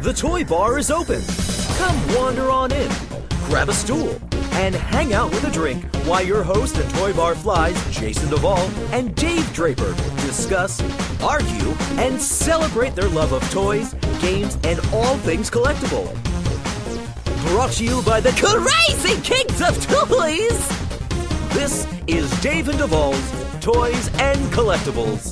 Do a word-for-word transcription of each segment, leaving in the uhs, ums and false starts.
The Toy Bar is open. Come wander on in, grab a stool, and hang out with a drink while your host and Toy Bar flies, Jason Duvall and Dave Draper, discuss, argue, and celebrate their love of toys, games, and all things collectible. Brought to you by the Crazy Kings of Toys! This is Dave and Duvall's Toys and Collectibles.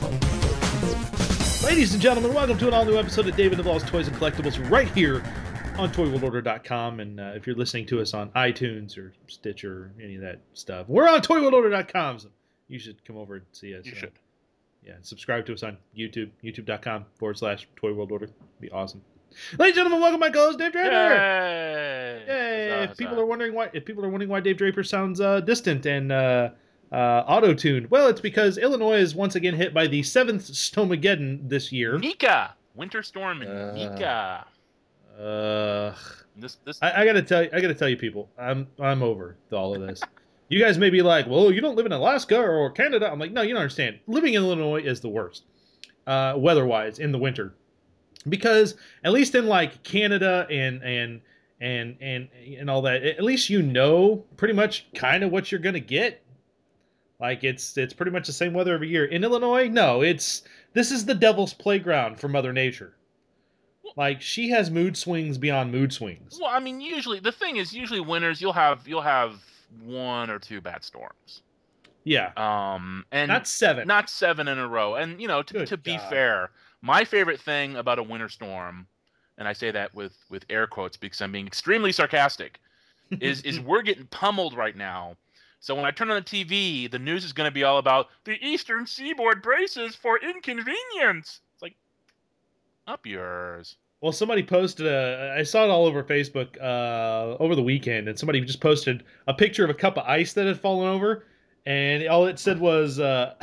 Ladies and gentlemen, welcome to an all-new episode of Dave and Duvall's Toys and Collectibles right here on toy world order dot com. And uh, if you're listening to us on iTunes or Stitcher or any of that stuff, we're on toy world order dot com, so you should come over and see us. You uh, should. Yeah, subscribe to us on YouTube, youtube.com forward slash Toy World Order. It'd be awesome. Ladies and gentlemen, welcome my co-host Dave Draper. Yay! Yay! Huzzah, If people huzzah. are wondering why, if people are wondering why Dave Draper sounds uh, distant and uh, uh, auto-tuned, well, it's because Illinois is once again hit by the seventh Snowmageddon this year. Nika! Winter storm in Uh, Nika. Uh, This, this, I, I gotta tell you, I gotta tell you, people, I'm I'm over all of this. You guys may be like, well, you don't live in Alaska or Canada. I'm like, no, you don't understand. Living in Illinois is the worst, uh, weather-wise, in the winter, because at least in like Canada and and and and and all that, at least you know pretty much kind of what you're gonna get. Like it's it's pretty much the same weather every year. In Illinois, no, it's this is the devil's playground for Mother Nature. Like she has mood swings beyond mood swings. well, I mean, usually the thing is, usually winters you'll have you'll have one or two bad storms. Yeah, Um, and not seven. not seven in a row. And you know, to, Good to be God. fair, my favorite thing about a winter storm, and I say that with with air quotes because I'm being extremely sarcastic, is is we're getting pummeled right now. So when I turn on the T V, the news is going to be all about the Eastern Seaboard braces for inconvenience. It's like, up yours. Well, somebody posted a. I saw it all over Facebook uh, over the weekend, and somebody just posted a picture of a cup of ice that had fallen over, and all it said was, uh,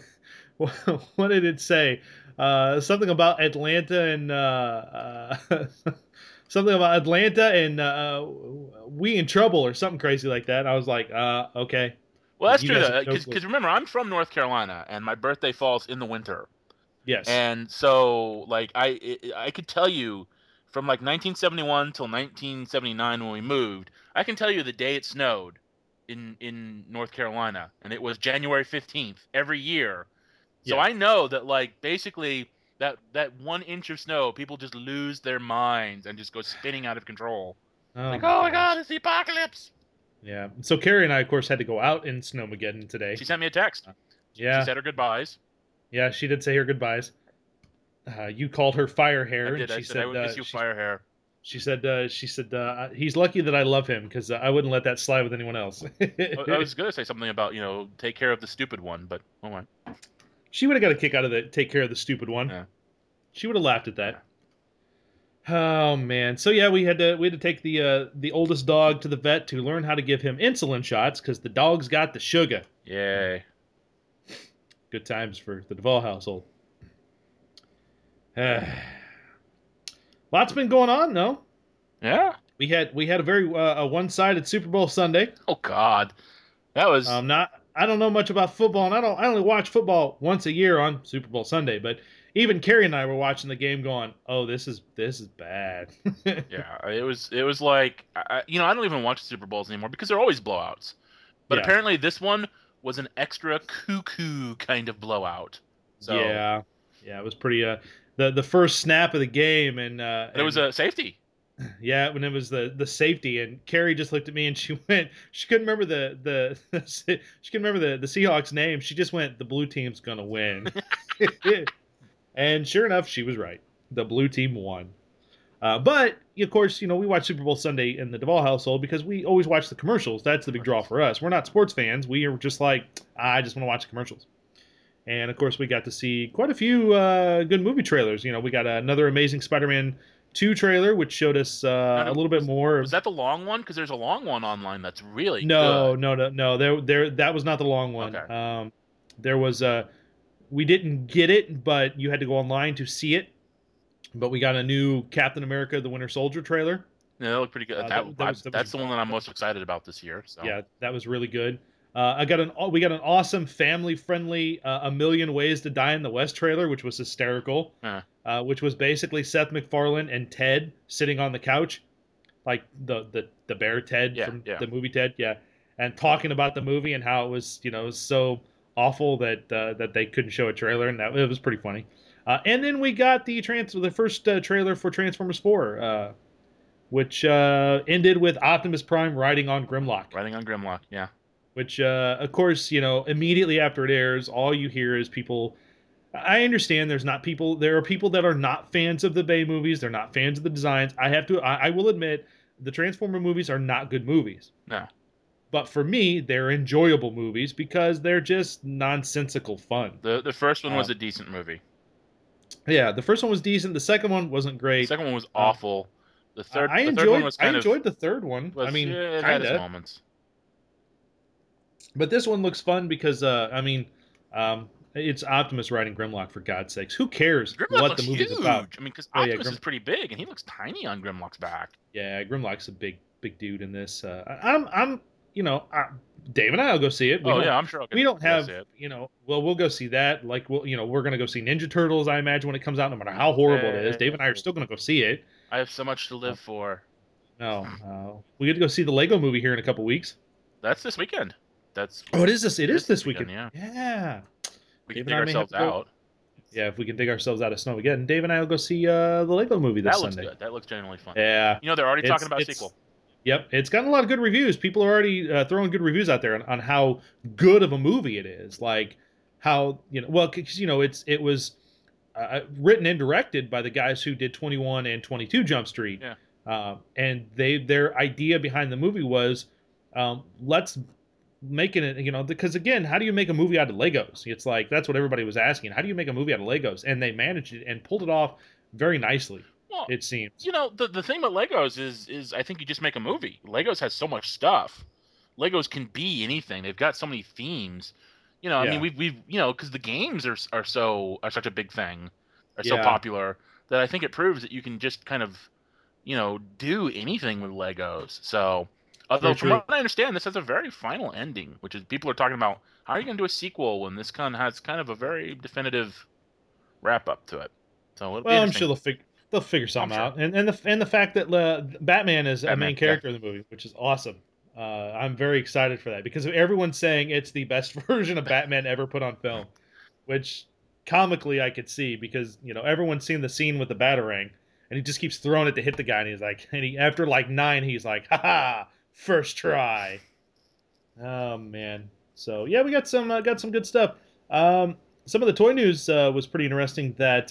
what did it say? Uh, something about Atlanta and uh, uh, something about Atlanta and uh, we in trouble or something crazy like that. And I was like, uh, okay. Well, that's You true, guys though, have no because clue. remember, I'm from North Carolina, and my birthday falls in the winter. Yes. And so, like, I I could tell you from like nineteen seventy-one till nineteen seventy-nine when we moved, I can tell you the day it snowed in in North Carolina, and it was January fifteenth every year. So Yeah. I know that, like, basically that that one inch of snow, people just lose their minds and just go spinning out of control. oh, Like, my oh my gosh. god, it's the apocalypse! Yeah. So Carrie and I, of course, had to go out in Snowmageddon today. She sent me a text. Yeah. She said her goodbyes. Yeah, she did say her goodbyes. Uh, you called her fire hair. I and did. I she said, I would uh, miss you, she, fire hair. she said, uh, she said, uh, he's lucky that I love him because uh, I wouldn't let that slide with anyone else. I I was going to say something about, you know, take care of the stupid one, but oh my. She would have got a kick out of the take care of the stupid one. Yeah. She would have laughed at that. Oh man. So yeah, we had to we had to take the uh, the oldest dog to the vet to learn how to give him insulin shots because the dog's got the sugar. Yay. Good times for the Duvall household. Lots been going on, no? Yeah? We had we had a very uh, a one-sided Super Bowl Sunday. Oh, God. That was... Um, not I don't know much about football, and I don't I only watch football once a year on Super Bowl Sunday. But even Carrie and I were watching the game, going, "Oh, this is this is bad." yeah, it was It was like... I, you know, I don't even watch Super Bowls anymore because they're always blowouts. But Yeah. apparently this one was an extra cuckoo kind of blowout. So Yeah, yeah, it was pretty. Uh, the the first snap of the game, and uh, It was and- a safety. yeah, when it was the the safety, and Carrie just looked at me and she went, she couldn't remember the the she couldn't remember the the Seahawks name. She just went, the blue team's gonna win, and sure enough, she was right. The blue team won. Uh, but of course, you know, we watch Super Bowl Sunday in the Duvall household because we always watch the commercials. That's the big draw for us. We're not sports fans. We are just like, I just want to watch the commercials. And of course, we got to see quite a few uh, good movie trailers. You know, we got another Amazing Spider-Man two trailer, which showed us uh, Now, a little bit more. Was that the long one? Because there's a long one online that's really no, good. no, no, no. There, there. That was not the long one. Okay. Um, there was uh, we didn't get it, but you had to go online to see it. But we got a new Captain America: The Winter Soldier trailer. Yeah, that looked pretty good. Uh, that, that- that was- that was- that's the one that I'm most excited about this year. So. Yeah, that was really good. Uh, I got an we got an awesome family friendly uh, A Million Ways to Die in the West trailer, which was hysterical. Uh, Uh, which was basically Seth MacFarlane and Ted sitting on the couch, like the the the bear Ted Yeah, from yeah. the movie Ted, yeah, and talking about the movie and how it was, you know, it was so awful that uh, that they couldn't show a trailer, and that it was pretty funny. Uh, and then we got the trans the first uh, trailer for Transformers four, uh, which uh, ended with Optimus Prime riding on Grimlock. Riding on Grimlock, yeah. Which, uh, of course, you know, immediately after it airs, all you hear is people. I understand there's not people. There are people that are not fans of the Bay movies. They're not fans of the designs. I have to. I, I will admit, the Transformer movies are not good movies. No. But for me, they're enjoyable movies because they're just nonsensical fun. The the first one was Uh, a decent movie. Yeah, the first one was decent. The second one wasn't The great. second one was awful. The third, I the enjoyed. third one was I kind enjoyed of. the third one. Was, I mean, yeah, it had its kinda. moments. But this one looks fun because, uh, I mean, um, it's Optimus riding Grimlock, for God's sakes. Who cares Grimlock what looks the movie's huge. about? I mean, because Oh, yeah, Optimus Grim- is pretty big, and he looks tiny on Grimlock's back. Yeah, Grimlock's a big, big dude in this. Uh, I- I'm, I'm, you know, I, Dave and I will go see it. We Oh don't- yeah, I'm sure. I'll get we don't to have, see it. you know, well, we'll go see that. Like, we'll, you know, we're gonna go see Ninja Turtles. I imagine when it comes out, no matter how horrible it is, Dave and I are still gonna go see it. I have so much to live for. No, uh, we get to go see the Lego Movie here in a couple weeks. That's this weekend. That's Oh, it is this. It It is is this this weekend. weekend, Yeah. we Dave can and dig I may have ourselves to go- out. Yeah, if we can dig ourselves out of snow again, Dave and I will go see uh, the Lego Movie this That looks Sunday. good. That looks genuinely fun. Yeah. You know, they're already It's- talking about a it's- sequel. Yep, it's gotten a lot of good reviews. People are already uh, throwing good reviews out there on, on how good of a movie it is. Like how, you know, well, because you know, it's it was uh, written and directed by the guys who did twenty-one and twenty-two Jump Street. Yeah. Uh, and they their idea behind the movie was, um, let's making it, you know, because again, how do you make a movie out of Legos? It's like that's what everybody was asking. How do you make a movie out of Legos? And they managed it and pulled it off very nicely. Well, It seems. you know, the the thing about Legos is is I think you just make a movie. Legos has so much stuff. Legos can be anything. They've got so many themes. You know, I Yeah. mean, we've we've you know, because the games are are so are such a big thing, are so Yeah. popular that I think it proves that you can just kind of, you know, do anything with Legos. So, although Very from true. what I understand, this has a very final ending, which is people are talking about how are you going to do a sequel when this kind of has kind of a very definitive wrap up to it. So, it'll be Well, I'm interesting. sure they'll figure they'll figure something sure. out, and and the and the fact that uh, Batman is a Batman, main character in the movie, which is awesome. Uh, I'm very excited for that because everyone's saying it's the best version of Batman ever put on film, which comically I could see because you know everyone's seen the scene with the Batarang, and he just keeps throwing it to hit the guy, and he's like, and he after like nine, he's like, ha ha, first try. Oh man, so yeah, we got some uh, got some good stuff. Um, some of the toy news uh, was pretty interesting. That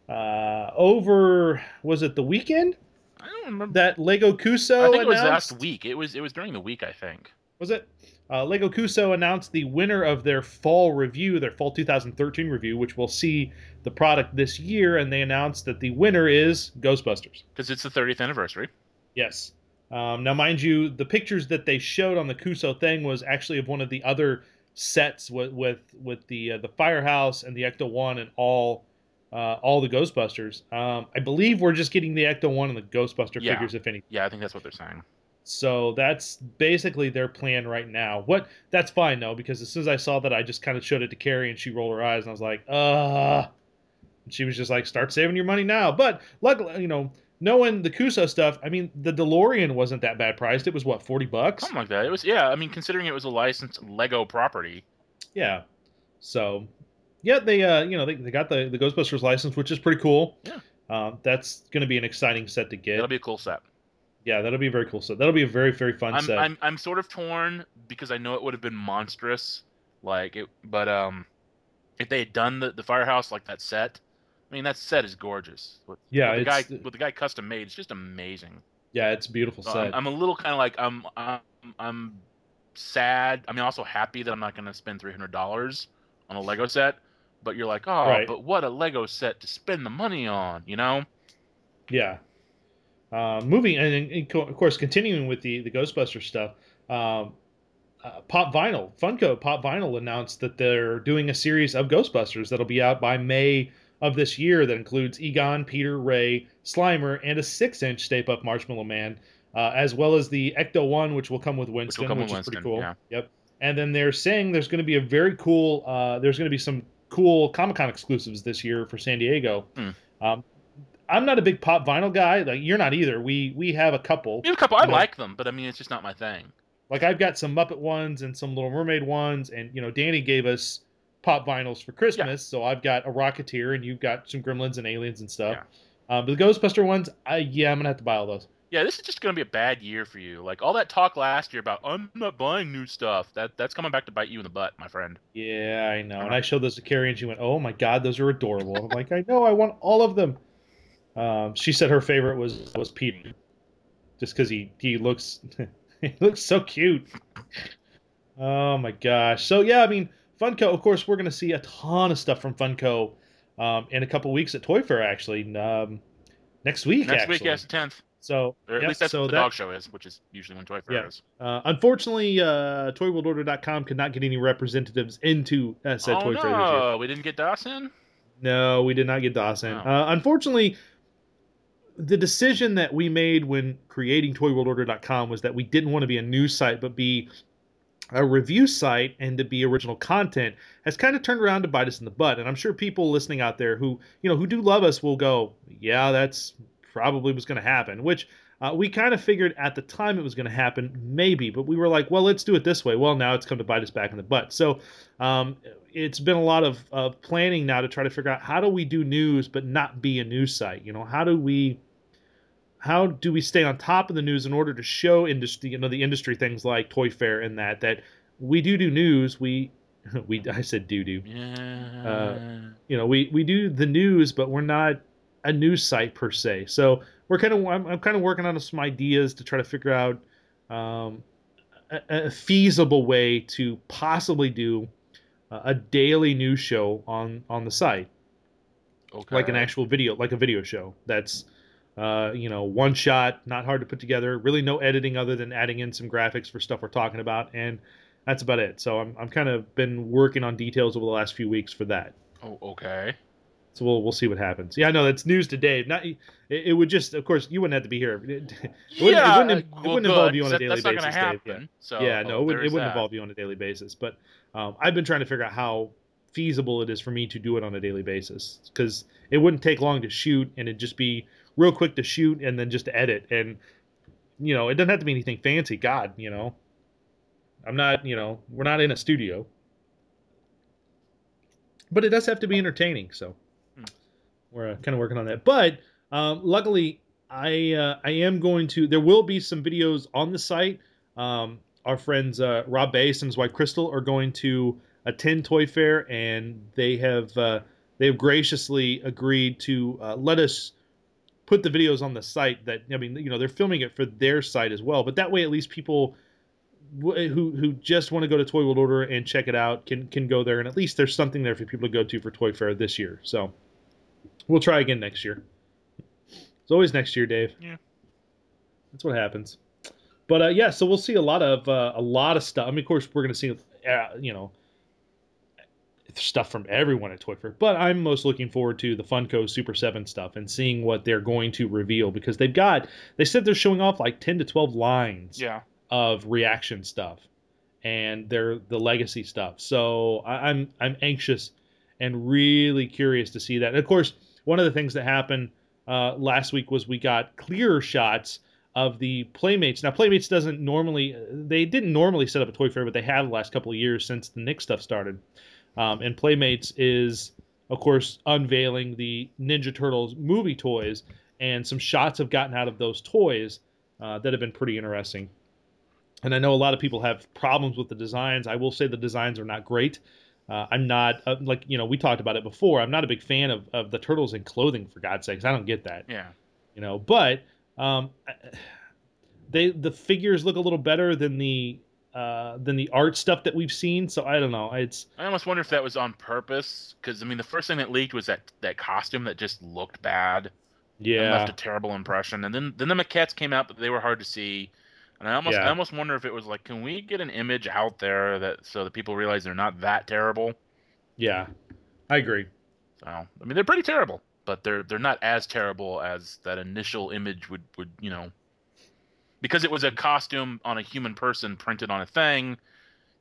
uh, over was it the weekend I don't remember. that Lego Kuso I think it was announced? last week. It was it was during the week, I think. Was it? Uh, Lego Kuso announced the winner of their fall review, their fall two thousand thirteen review, which will see the product this year, and they announced that the winner is Ghostbusters. Because it's the thirtieth anniversary. Yes. Um, now, mind you, the pictures that they showed on the Kuso thing was actually of one of the other sets with with, with the uh, the Firehouse and the Ecto One and all uh, all the Ghostbusters. Um, I believe we're just getting the Ecto One and the Ghostbuster Yeah. figures, if any. Yeah, I think that's what they're saying. So that's basically their plan right now. What that's fine though, because as soon as I saw that, I just kind of showed it to Carrie, and she rolled her eyes, and I was like, uh. And she was just like, "Start saving your money now." But luckily, you know, knowing the Kuso stuff, I mean, the DeLorean wasn't that bad priced. It was what, forty bucks? Something like that. It was yeah. I mean, considering it was a licensed Lego property. Yeah. So, yeah, they uh, you know, they, they got the the Ghostbusters license, which is pretty cool. Yeah. Um, that's going to be an exciting set to get. That'll be a cool set. Yeah, that'll be a very cool set. That'll be a very very fun I'm set. I'm I'm sort of torn because I know it would have been monstrous, like it. But um, if they had done the the Firehouse like that set, I mean that set is gorgeous. What, Yeah, what the guy it's- what the guy custom made, it's just amazing. Yeah, it's a beautiful So set. I'm, I'm a little kind of like I'm I'm I'm sad. I mean, also happy that I'm not going to spend three hundred dollars on a Lego set. But you're like, oh, Right. but what a Lego set to spend the money on, you know? Yeah. Uh, moving and, and co- of course continuing with the the Ghostbuster stuff. Um, uh, Pop Vinyl, Funko Pop Vinyl announced that they're doing a series of Ghostbusters that'll be out by May of this year. That includes Egon, Peter, Ray, Slimer, and a six-inch Stay Puft Marshmallow Man, uh, as well as the Ecto One, which will come with Winston, which, come with is Winston, pretty cool. yeah. Yep. And then they're saying there's going to be a very cool. Uh, there's going to be some cool Comic Con exclusives this year for San Diego. Hmm. Um, I'm not a big pop vinyl guy. Like you're not either. We we have a couple. We have a couple. I you know, like them, but I mean, it's just not my thing. Like I've got some Muppet ones and some Little Mermaid ones, and you know, Danny gave us pop vinyls for Christmas, yeah. So I've got a Rocketeer, and you've got some Gremlins and Aliens and stuff. Yeah. Um, but the Ghostbuster ones, I yeah, I'm gonna have to buy all those. Yeah, this is just gonna be a bad year for you. Like all that talk last year about I'm not buying new stuff. That that's coming back to bite you in the butt, my friend. Yeah, I know. And I showed those to Carrie, and she went, "Oh my God, those are adorable." I'm like, I know, I want all of them. Um, she said her favorite was was Peter, just because he he looks he looks so cute. Oh my gosh! So yeah, I mean, Funko. Of course, we're going to see a ton of stuff from Funko um, in a couple weeks at Toy Fair. Actually, um, next week. Next actually. week, yes, the tenth. So or at yep, least that's so what the that, dog show is, which is usually when Toy Fair yeah. is. Uh, unfortunately, uh, Toy World Order dot com could not get any representatives into uh, said oh, Toy no. Fair this year. We didn't get Dawson? No, we did not get Dawson. Oh. Uh, unfortunately, the decision that we made when creating Toy World Order dot com was that we didn't want to be a news site, but be a review site and to be original content has kind of turned around to bite us in the butt. And I'm sure people listening out there who, you know, who do love us will go, yeah, that's probably what's going to happen, which uh, we kind of figured at the time it was going to happen, maybe, but we were like, well, let's do it this way. Well, now it's come to bite us back in the butt. So um, it's been a lot of, of planning now to try to figure out how do we do news, but not be a news site? You know, how do we, how do we stay on top of the news in order to show industry, you know, the industry things like Toy Fair and that, that we do do news. We, we, I said do do, yeah. uh, you know, we, we do the news, but we're not a news site per se. So we're kind of, I'm, I'm kind of working on some ideas to try to figure out um, a, a feasible way to possibly do a, a daily news show on, on the site. Okay. Like an actual video, like a video show that's, Uh, you know, one shot, not hard to put together, really no editing other than adding in some graphics for stuff we're talking about, and that's about it. So I'm I'm kind of been working on details over the last few weeks for that. Oh, okay. So we'll we'll see what happens. Yeah, no, that's news to Dave. Not it, it would just, of course, you wouldn't have to be here. It, it yeah, wouldn't, it wouldn't, well, it wouldn't involve you on a that, daily that's basis, not gonna Dave. happen, Yeah, so, yeah no, oh, it, would, it wouldn't that. involve you on a daily basis. But um, I've been trying to figure out how feasible it is for me to do it on a daily basis, because it wouldn't take long to shoot, and it'd just be real quick to shoot and then just to edit. And, you know, it doesn't have to be anything fancy. God, you know, I'm not, you know, we're not in a studio. But it does have to be entertaining. So hmm. we're uh, kind of working on that. But um, luckily, I uh, I am going to, there will be some videos on the site. Um, our friends uh, Rob Bass and his wife Crystal are going to attend Toy Fair, and they have uh, they have graciously agreed to uh, let us put the videos on the site. That, I mean, you know, they're filming it for their site as well, but that way at least people w- who who just want to go to Toy World Order and check it out can can go there, and at least there's something there for people to go to for Toy Fair this year. So we'll try again next year. It's always next year, Dave. Yeah, that's what happens. But uh, yeah, so we'll see a lot of uh, a lot of stuff. I mean, of course, we're going to see uh, you know, stuff from everyone at Toy Fair, but I'm most looking forward to the Funko Super seven stuff and seeing what they're going to reveal, because they've got, they said they're showing off like ten to twelve lines yeah. of reaction stuff, and they're the legacy stuff. So I, I'm I'm anxious and really curious to see that. And of course, one of the things that happened uh, last week was we got clearer shots of the Playmates. Now, Playmates doesn't normally, they didn't normally set up a Toy Fair, but they have the last couple of years since the Nick stuff started. Um, and Playmates is, of course, unveiling the Ninja Turtles movie toys, and some shots have gotten out of those toys uh, that have been pretty interesting. And I know a lot of people have problems with the designs. I will say the designs are not great. Uh, I'm not, uh, like, you know, we talked about it before. I'm not a big fan of, of the turtles in clothing, for God's sakes. I don't get that. Yeah. You know, but um, they the figures look a little better than the uh, than the art stuff that we've seen. So I don't know. It's I almost wonder if that was on purpose, because I mean, the first thing that leaked was that, that costume that just looked bad. yeah, And left a terrible impression. And then then the maquettes came out, but they were hard to see. And I almost Yeah. I almost wonder if it was like, can we get an image out there that so that people realize they're not that terrible? yeah, I agree. So I mean, they're pretty terrible, but they're they're not as terrible as that initial image would would you know. Because it was a costume on a human person printed on a thing,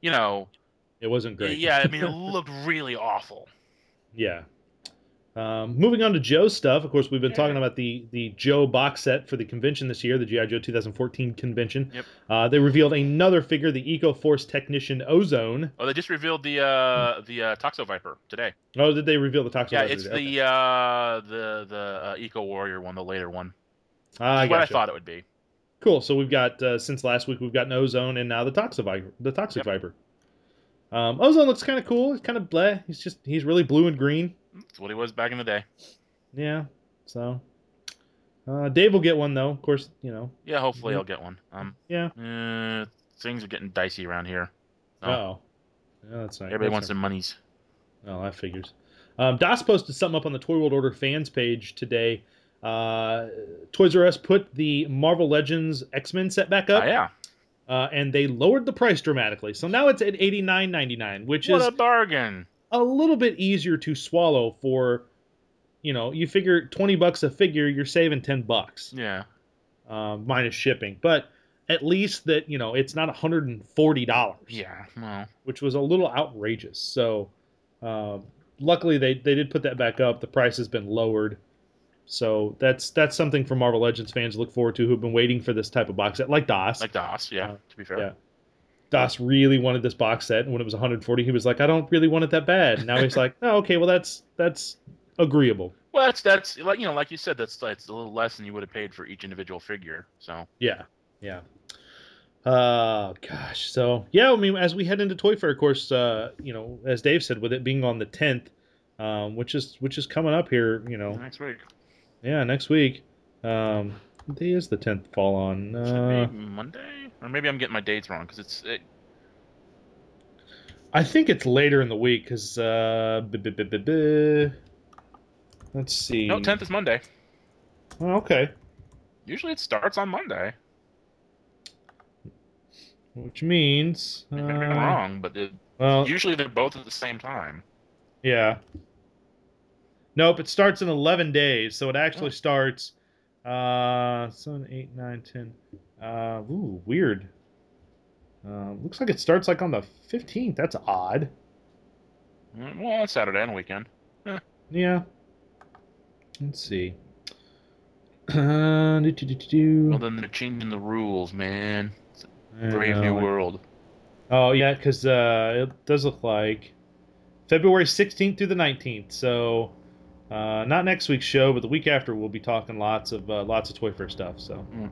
you know, It wasn't great. yeah, I mean, it looked really awful. Yeah. Um, moving on to Joe's stuff. Of course, we've been Yeah. talking about the the Joe box set for the convention this year, the G I. Joe twenty fourteen convention. Yep. Uh, they revealed another figure, the EcoForce Technician Ozone. Oh, they just revealed the uh, the uh, Toxo Viper today. Oh, did they reveal the Toxo Yeah, Viper it's today? the uh, the the uh, Eco Warrior one, the later one. Ah, I That's what I gotcha. thought it would be. Cool. So we've got uh, since last week we've got an Ozone and now the Toxic Viper. The Toxic Yep. Viper. Um, Ozone looks kind of cool. He's kind of bleh. He's just he's really blue and green. That's what he was back in the day. Yeah. So uh, Dave will get one though. Of course, you know. Yeah, hopefully Yeah. I'll get one. Um, Yeah. uh, things are getting dicey around here. So Oh. Yeah, that's nice. everybody That's wants nice. their monies. Oh, that figures. Um, Das posted something up on the Toy World Order fans page today. Uh, Toys R Us put the Marvel Legends X-Men set back Oh up, yeah, uh, and they lowered the price dramatically. So now it's at eighty-nine ninety-nine, which what is a bargain! a little bit easier to swallow for, you know, you figure twenty bucks a figure, you're saving ten bucks, Yeah, uh, minus shipping. But at least that, you know, it's not one hundred forty dollars. yeah. Well, Which was a little outrageous. So, uh, luckily they, they did put that back up. The price has been lowered. So that's that's something for Marvel Legends fans to look forward to who've been waiting for this type of box set, like Das. like DOS. Yeah, Uh, to be fair. yeah. Das really wanted this box set, and when it was one hundred forty, he was like, "I don't really want it that bad." And now he's like, "Oh, okay, well that's that's agreeable." Well, that's that's like you know, like you said, that's that's a little less than you would have paid for each individual figure. So Yeah, yeah. Uh, gosh. So yeah, I mean, as we head into Toy Fair, of course, uh, you know, as Dave said, with it being on the tenth, um, which is which is coming up here, you know, next week yeah, next week. Um, what day is the tenth fall on? should Uh, be Monday, or maybe I'm getting my dates wrong because it's it, I think it's later in the week because uh, b- b- b- b- b- let's see. no tenth is Monday. Oh, okay. Usually it starts on Monday. Which means uh, Maybe I'm wrong, but it, well, usually they're both at the same time. yeah. Nope, it starts in eleven days, so it actually Oh. starts uh seven, eight, nine, ten. Uh ooh, weird. Uh, looks like it starts like on the fifteenth. That's odd. Mm, Well, it's Saturday and weekend. Yeah. Let's see. Uh, do, do, do, do, do. Well, then they're changing the rules, man. I Brave know. new world. Oh yeah, because uh, it does look like February sixteenth through the nineteenth. So uh, not next week's show, but the week after we'll be talking lots of uh, lots of Toy Fair stuff. So Mm.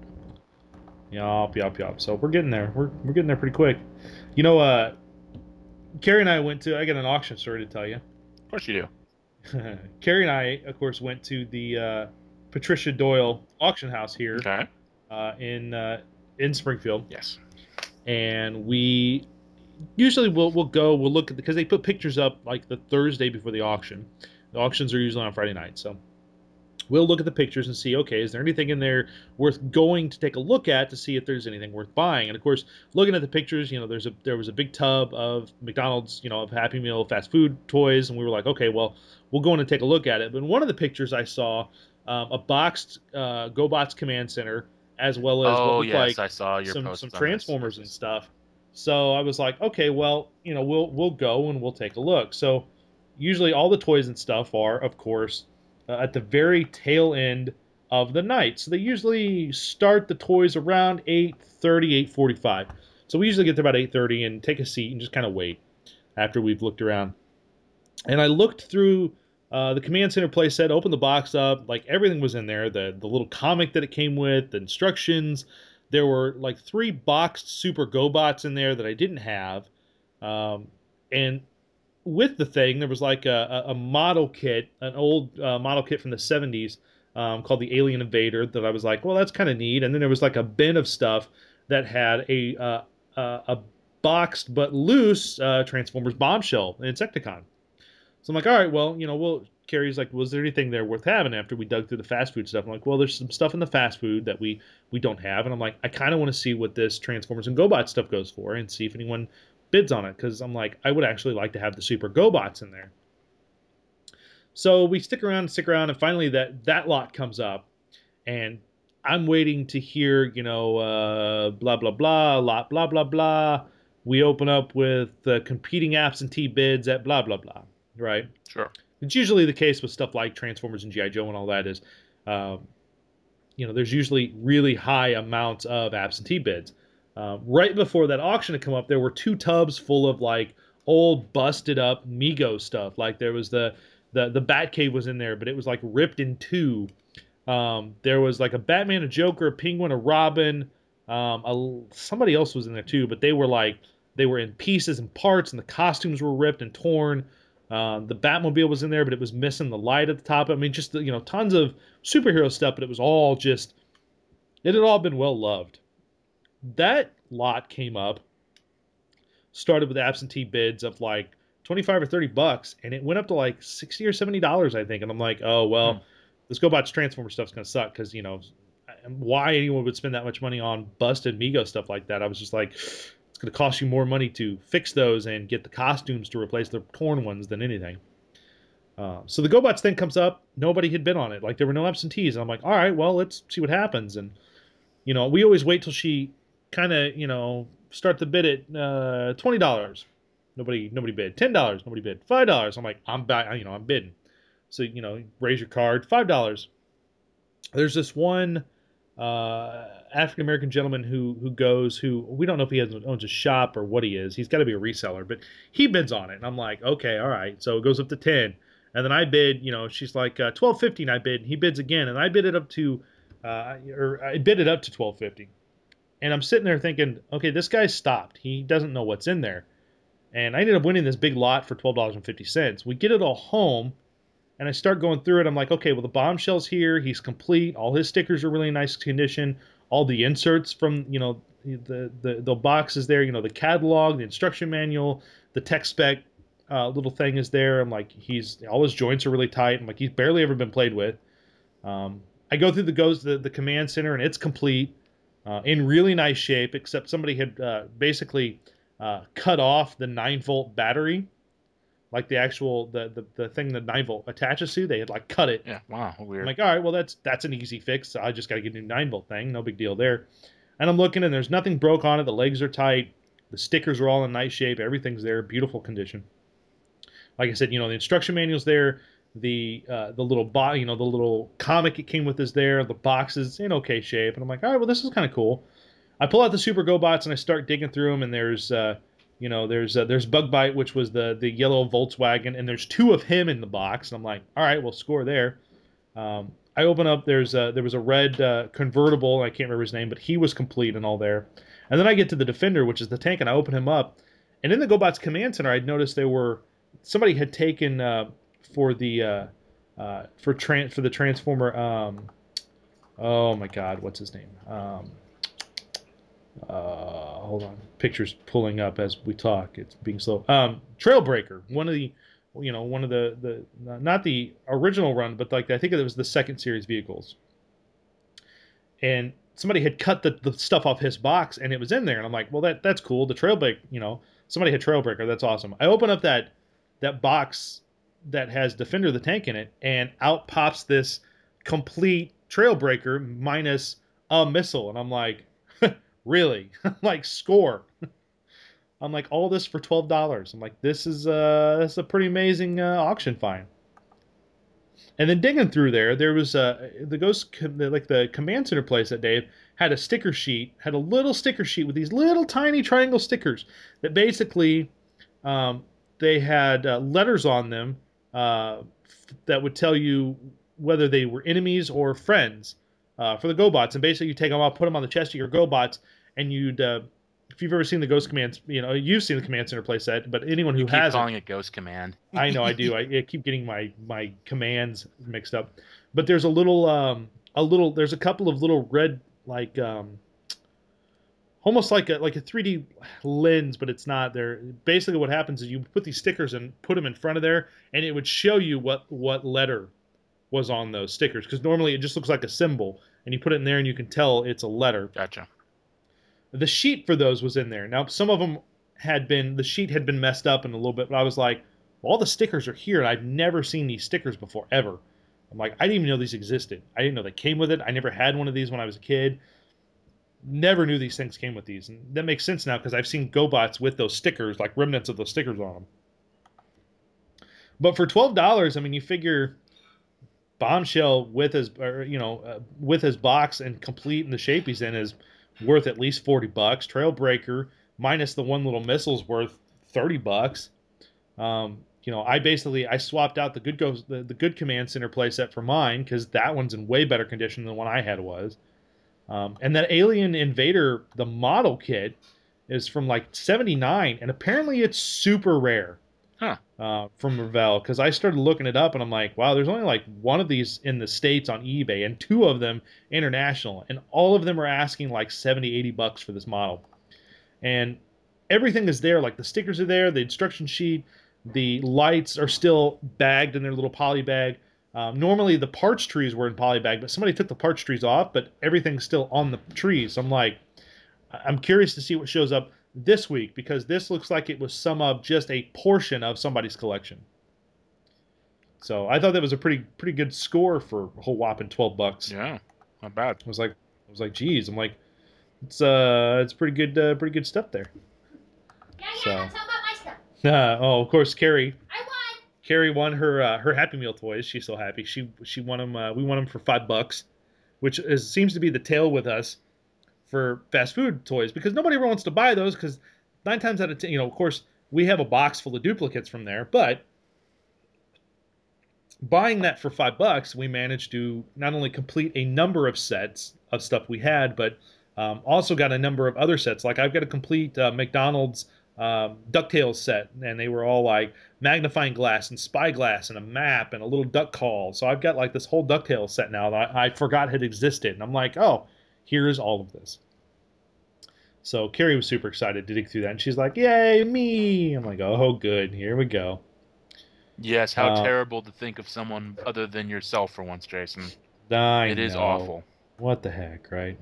yop yop yop. So we're getting there. We're we're getting there pretty quick. You know, uh, Carrie and I went to. I got an auction story to tell you. Of course you do. Carrie and I, of course, went to the uh, Patricia Doyle auction house here Okay. uh, in uh, in Springfield. Yes. And we usually we'll we'll go we'll look at because they put pictures up like the Thursday before the auction. The auctions are usually on Friday night, so we'll look at the pictures and see, okay, is there anything in there worth going to take a look at to see if there's anything worth buying? And of course, looking at the pictures, you know, there's a there was a big tub of McDonald's, you know, of Happy Meal fast food toys, and we were like, okay, well, we'll go in and take a look at it. But in one of the pictures I saw um, a boxed uh, GoBots Command Center, as well as Oh what looked yes, like I saw your some post some on this. Transformers and stuff. So I was like, okay, well, you know, we'll we'll go and we'll take a look. So usually all the toys and stuff are, of course, uh, at the very tail end of the night. So they usually start the toys around eight thirty, eight forty-five. So we usually get there about eight thirty and take a seat and just kind of wait after we've looked around. And I looked through uh, the Command Center playset, opened the box up, like everything was in there. The the little comic that it came with, the instructions. There were like three boxed Super GoBots in there that I didn't have. Um, and with the thing, there was like a, a model kit, an old uh, model kit from the seventies um, called the Alien Invader that I was like, well, that's kind of neat. And then there was like a bin of stuff that had a uh, uh, a boxed but loose uh, Transformers Bombshell Insecticon. So I'm like, all right, well, you know, we'll. Carrie's like, was there anything there worth having after we dug through the fast food stuff? I'm like, well, there's some stuff in the fast food that we we don't have, and I'm like, I kind of want to see what this Transformers and GoBots stuff goes for, and see if anyone bids on it, because I'm like, I would actually like to have the Super GoBots in there. So we stick around, stick around, and finally that that lot comes up, and I'm waiting to hear, you know, uh, blah blah blah, lot blah blah blah. We open up with uh, competing absentee bids at blah, blah, blah, right? Sure. It's usually the case with stuff like Transformers and G I. Joe and all that is, um, you know, there's usually really high amounts of absentee bids. Uh, right before that auction had come up, there were two tubs full of like old busted up Mego stuff. Like there was the the the Batcave was in there, but it was like ripped in two. Um, there was like a Batman, a Joker, a Penguin, a Robin. Um, a, somebody else was in there too, but they were like they were in pieces and parts, and the costumes were ripped and torn. Um, the Batmobile was in there, but it was missing the light at the top. I mean, just you know, tons of superhero stuff, but it was all just it had all been well loved. That lot came up, started with absentee bids of like twenty-five or thirty bucks, and it went up to like sixty or seventy dollars, I think. And I'm like, oh well, hmm. this GoBots Transformer stuff's gonna suck because you know why anyone would spend that much money on busted Mego stuff like that. I was just like, it's going to cost you more money to fix those and get the costumes to replace the torn ones than anything. Uh, so the GoBots thing comes up. Nobody had been on it. Like there were no absentees. And I'm like, all right, well, let's see what happens. And, you know, we always wait till she kind of, you know, start the bid at uh, twenty dollars. Nobody nobody bid. ten dollars. Nobody bid. five dollars. I'm like, I'm, you know, I'm bidding. So, you know, raise your card. five dollars. There's this one uh, African-American gentleman who who goes, who we don't know if he has, owns a shop or what he is. He's got to be a reseller, but he bids on it. And I'm like, okay, all right. So it goes up to ten. And then I bid, you know, she's like uh, twelve fifty, and I bid, and he bids again. And I bid it up to, uh, or I bid it up to twelve fifty. And I'm sitting there thinking, okay, this guy's stopped. He doesn't know what's in there. And I ended up winning this big lot for twelve dollars and fifty cents. We get it all home. And I start going through it. I'm like, okay, well, the bombshell's here. He's complete. All his stickers are really nice condition. All the inserts from, you know, the, the, the box is there. You know, the catalog, the instruction manual, the tech spec uh, little thing is there. I'm like, he's, all his joints are really tight. I'm like, he's barely ever been played with. Um, I go through the goes the, the command center, and it's complete, uh, in really nice shape, except somebody had uh, basically uh, cut off the nine volt battery. Like the actual, the, the, the thing that nine volt attaches to, they had like cut it. Yeah, wow, weird. I'm like, all right, well, that's that's an easy fix. I just got to get a new nine volt thing. No big deal there. And I'm looking, and there's nothing broke on it. The legs are tight. The stickers are all in nice shape. Everything's there. Beautiful condition. Like I said, you know, the instruction manual's there. The uh, the little bo- you know, the little comic it came with is there. The box is in okay shape. And I'm like, all right, well, this is kind of cool. I pull out the Super GoBots, and I start digging through them, and there's... Uh, You know, there's uh, there's Bug Bite, which was the the yellow Volkswagen, and there's two of him in the box. And I'm like, all right, we'll score there. Um, I open up, there's a, there was a red uh, convertible. I can't remember his name, but he was complete and all there. And then I get to the Defender, which is the tank, and I open him up. And in the GoBots Command Center, I'd noticed there were somebody had taken uh, for the uh, uh, for tran- for the Transformer. Um, oh my God, what's his name? Um, Uh, hold on. Picture's pulling up as we talk. It's being slow. Um, Trailbreaker, one of the, you know, one of the, the not the original run, but like I think it was the second series vehicles. And somebody had cut the, the stuff off his box, and it was in there. And I'm like, well, that that's cool. The Trailbreaker, you know, somebody had Trailbreaker. That's awesome. I open up that that box that has Defender the tank in it, and out pops this complete Trailbreaker minus a missile, and I'm like. Really? Like, score. I'm like, all this for twelve dollars. I'm like, this is, uh, this is a pretty amazing uh, auction find. And then digging through there, there was uh, the Ghost, like the Command Center place that Dave had a sticker sheet, had a little sticker sheet with these little tiny triangle stickers that basically um, they had uh, letters on them uh, that would tell you whether they were enemies or friends. Uh, for the GoBots, and basically you take them off, put them on the chest of your GoBots, and you'd, uh, if you've ever seen the Ghost Command, you know, you've seen the Command Center playset, but anyone who you keep has calling it, it Ghost Command. I know I do. I, I keep getting my my commands mixed up. But there's a little, um, a little, there's a couple of little red, like, um, almost like a like a three D lens, but it's not there. Basically, what happens is you put these stickers and put them in front of there, and it would show you what what letter was on those stickers, because normally it just looks like a symbol, and you put it in there and you can tell it's a letter. Gotcha. The sheet for those was in there. Now, some of them had been, the sheet had been messed up in a little bit, but I was like, well, all the stickers are here, and I've never seen these stickers before, ever. I'm like, I didn't even know these existed. I didn't know they came with it. I never had one of these when I was a kid. never knew these things came with these, and that makes sense now because I've seen GoBots with those stickers, like remnants of those stickers on them. But for twelve dollars, I mean, you figure Bombshell with his, or, you know, uh, with his box and complete in the shape he's in is worth at least forty bucks. Trailbreaker minus the one little missile's worth thirty bucks. Um, you know, I basically I swapped out the good Ghost, the, the good Command Center playset for mine because that one's in way better condition than the one I had was. Um, and that Alien Invader, the model kit, is from like seventy-nine, and apparently it's super rare. Huh. Uh, from Revell, because I started looking it up, and I'm like, wow, there's only like one of these in the States on eBay, and two of them international, and all of them are asking like seventy, eighty bucks for this model. And everything is there, like the stickers are there, the instruction sheet, the lights are still bagged in their little poly bag. Um, normally the parts trees were in poly bag, but somebody took the parts trees off, but everything's still on the trees. So I'm like, I'm curious to see what shows up this week, because this looks like it was some of just a portion of somebody's collection. So I thought that was a pretty pretty good score for a whole whopping twelve bucks. Yeah, not bad. I was like, I was like, geez, I'm like, it's uh, it's pretty good, uh, pretty good stuff there. Yeah, yeah, So. don't talk about my stuff. Uh, oh, of course, Carrie. I won. Carrie won her uh, her Happy Meal toys. She's so happy. She she won them. Uh, we won them for five bucks, which is, seems to be the tail with us for fast food toys, because nobody ever wants to buy those, because nine times out of ten, you know, of course, we have a box full of duplicates from there, but buying that for five bucks, we managed to not only complete a number of sets of stuff we had, but um, also got a number of other sets. Like I've got a complete uh, McDonald's um, DuckTales set, and they were all like magnifying glass and spyglass and a map and a little duck call. So I've got like this whole DuckTales set now that I, I forgot had existed, and I'm like, oh, here's all of this. So Carrie was super excited to dig through that, and she's like, yay, me! I'm like, oh, good, here we go. Yes, how Uh, terrible to think of someone other than yourself for once, Jason. I It is know. awful. What the heck, right?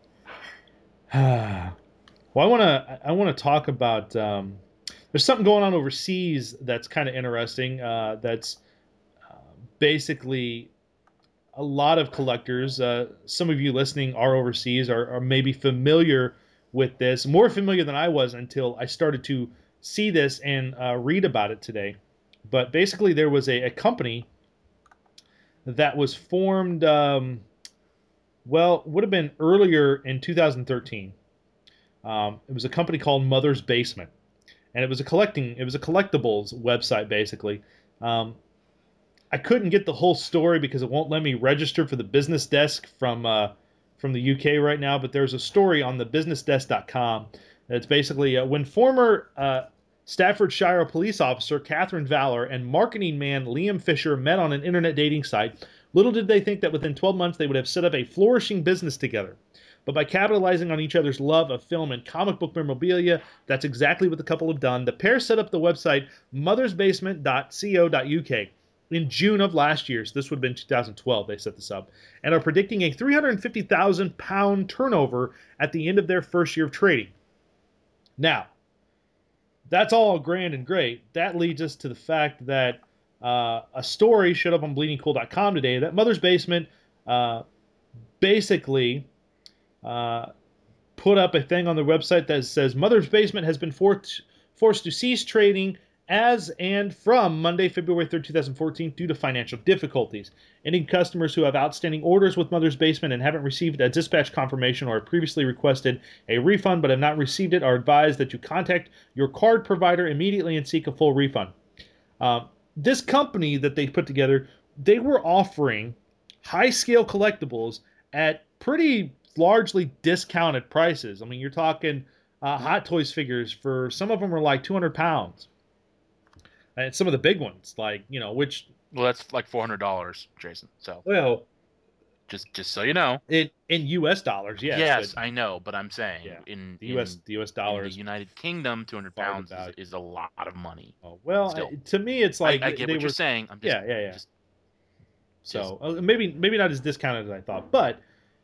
Well, I want to I want to talk about. Um, there's something going on overseas that's kind of interesting. Uh, that's uh, basically a lot of collectors. Uh, some of you listening are overseas, are, are maybe familiar with this, more familiar than I was until I started to see this and uh, read about it today. But basically, there was a, a company that was formed. Um, well, would have been earlier in two thousand thirteen. Um, it was a company called Mother's Basement, and it was a collecting. It was a collectibles website, basically. Um, I couldn't get the whole story because it won't let me register for the business desk from uh, from the U K right now. But there's a story on the business desk dot com that's basically uh, when former uh, Staffordshire police officer Catherine Valor and marketing man Liam Fisher met on an internet dating site. Little did they think that within twelve months they would have set up a flourishing business together. But by capitalizing on each other's love of film and comic book memorabilia, that's exactly what the couple have done. The pair set up the website mothers basement dot co dot U K in June of last year. So this would have been two thousand twelve they set this up, and are predicting a three hundred fifty thousand pound turnover at the end of their first year of trading. Now, that's all grand and great. That leads us to the fact that uh, a story showed up on bleeding cool dot com today that Mother's Basement uh, basically uh, put up a thing on their website that says Mother's Basement has been forced forced to cease trading as and from Monday, February third, two thousand fourteen, due to financial difficulties. Any customers who have outstanding orders with Mother's Basement and haven't received a dispatch confirmation or have previously requested a refund but have not received it are advised that you contact your card provider immediately and seek a full refund. Um, this company that they put together, they were offering high-scale collectibles at pretty largely discounted prices. I mean, you're talking uh, Hot Toys figures for some of them are like two hundred pounds. And some of the big ones, like, you know, which... Well, that's like four hundred dollars, Jason. So Well, just just so you know. in, in U S dollars, yes. Yes, but I know, but I'm saying Yeah. in the U S in, the U S in dollars. the United Kingdom, two hundred Far pounds about- is, is a lot of money. Oh, well, Still. I- to me, it's like I, I get they what were. you're saying. I'm just, Yeah, yeah, yeah. just- So uh, maybe maybe not as discounted as I thought, but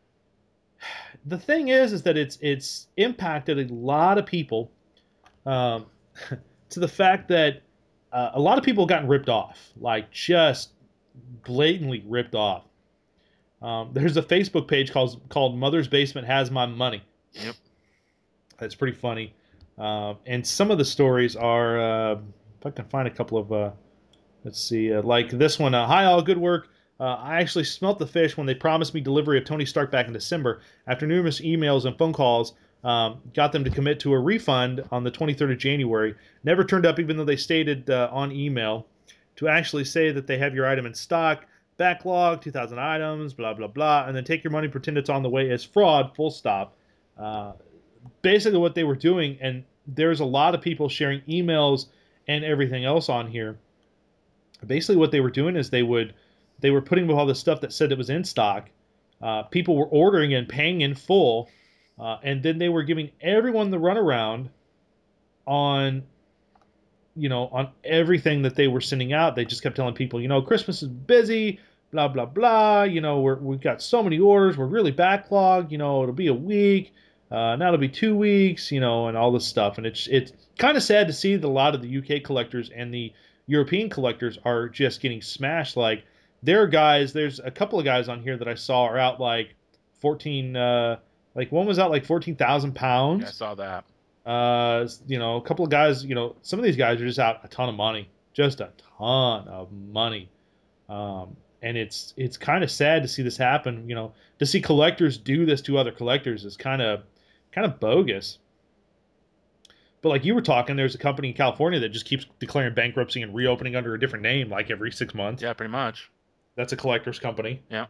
the thing is, is that it's it's impacted a lot of people, um, to the fact that uh, a lot of people have gotten ripped off, like just blatantly ripped off. Um, there's a Facebook page called called Mother's Basement Has My Money. Yep. That's pretty funny. Um, and some of the stories are, uh, if I can find a couple of, uh, let's see, uh, like this one. Uh, Hi, all, good work. Uh, I actually smelt the fish when they promised me delivery of Tony Stark back in December. After numerous emails and phone calls, um, got them to commit to a refund on the twenty-third of January. Never turned up, even though they stated uh, on email to actually say that they have your item in stock, backlog, two thousand items, blah, blah, blah, and then take your money, pretend it's on the way as fraud, full stop. Uh, basically what they were doing, and there's a lot of people sharing emails and everything else on here. Basically what they were doing is they would they were putting with all the stuff that said it was in stock. Uh, people were ordering and paying in full, uh, and then they were giving everyone the runaround on, you know, on everything that they were sending out. They just kept telling people, you know, Christmas is busy, blah blah blah. You know, we're, we've got so many orders, we're really backlogged. You know, it'll be a week. Uh, now it'll be two weeks, you know, and all this stuff. And it's it's kind of sad to see that a lot of the U K collectors and the European collectors are just getting smashed. Like, there are guys, there's a couple of guys on here that I saw are out like fourteen, uh, like one was out like fourteen thousand pounds. Yeah, I saw that. Uh, you know, a couple of guys, you know, some of these guys are just out a ton of money, just a ton of money. Um, and it's it's kind of sad to see this happen. You know, to see collectors do this to other collectors is kind of kind of bogus. But like you were talking, there's a company in California that just keeps declaring bankruptcy and reopening under a different name, like every six months. Yeah, pretty much. That's a collector's company. Yeah.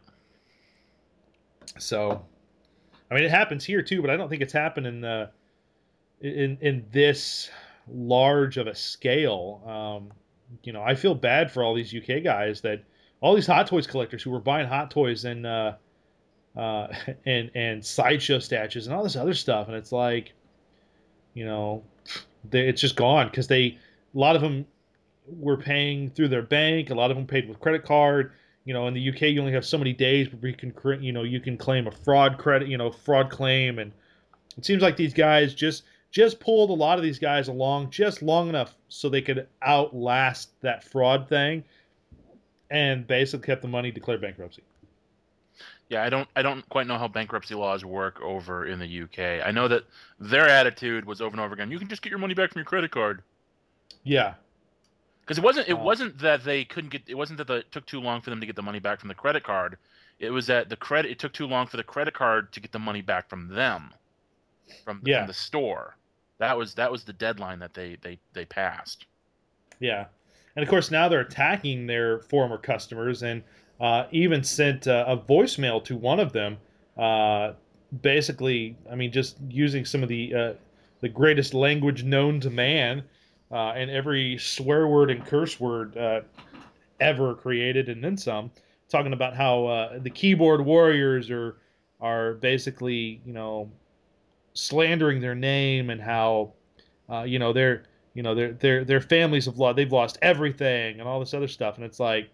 So, I mean, it happens here too, but I don't think it's happened in the in in this large of a scale. Um, you know, I feel bad for all these U K guys, that all these Hot Toys collectors who were buying Hot Toys and uh, uh, and and sideshow statues and all this other stuff, and it's like, you know, they, it's just gone because they a lot of them were paying through their bank. A lot of them paid with credit card. You know, in the U K, you only have so many days where you can, you know, you can claim a fraud credit, you know, fraud claim, and it seems like these guys just just pulled a lot of these guys along just long enough so they could outlast that fraud thing, and basically kept the money, declared bankruptcy. Yeah, I don't I don't quite know how bankruptcy laws work over in the U K. I know that their attitude was over and over again, you can just get your money back from your credit card. Yeah. Because it wasn't it Uh, wasn't that they couldn't get it wasn't that the, it took too long for them to get the money back from the credit card. It was that the credit it took too long for the credit card to get the money back from them, from, Yeah. from the store. That was that was the deadline that they they, they passed. Yeah. And of course, now they're attacking their former customers, and uh, even sent uh, a voicemail to one of them. Uh, basically, I mean, just using some of the uh, the greatest language known to man, uh, and every swear word and curse word uh, ever created, and then some. Talking about how uh, the keyboard warriors are are basically, you know, slandering their name, and how uh, you know they're you know their their their families have lost they've lost everything and all this other stuff, and it's like,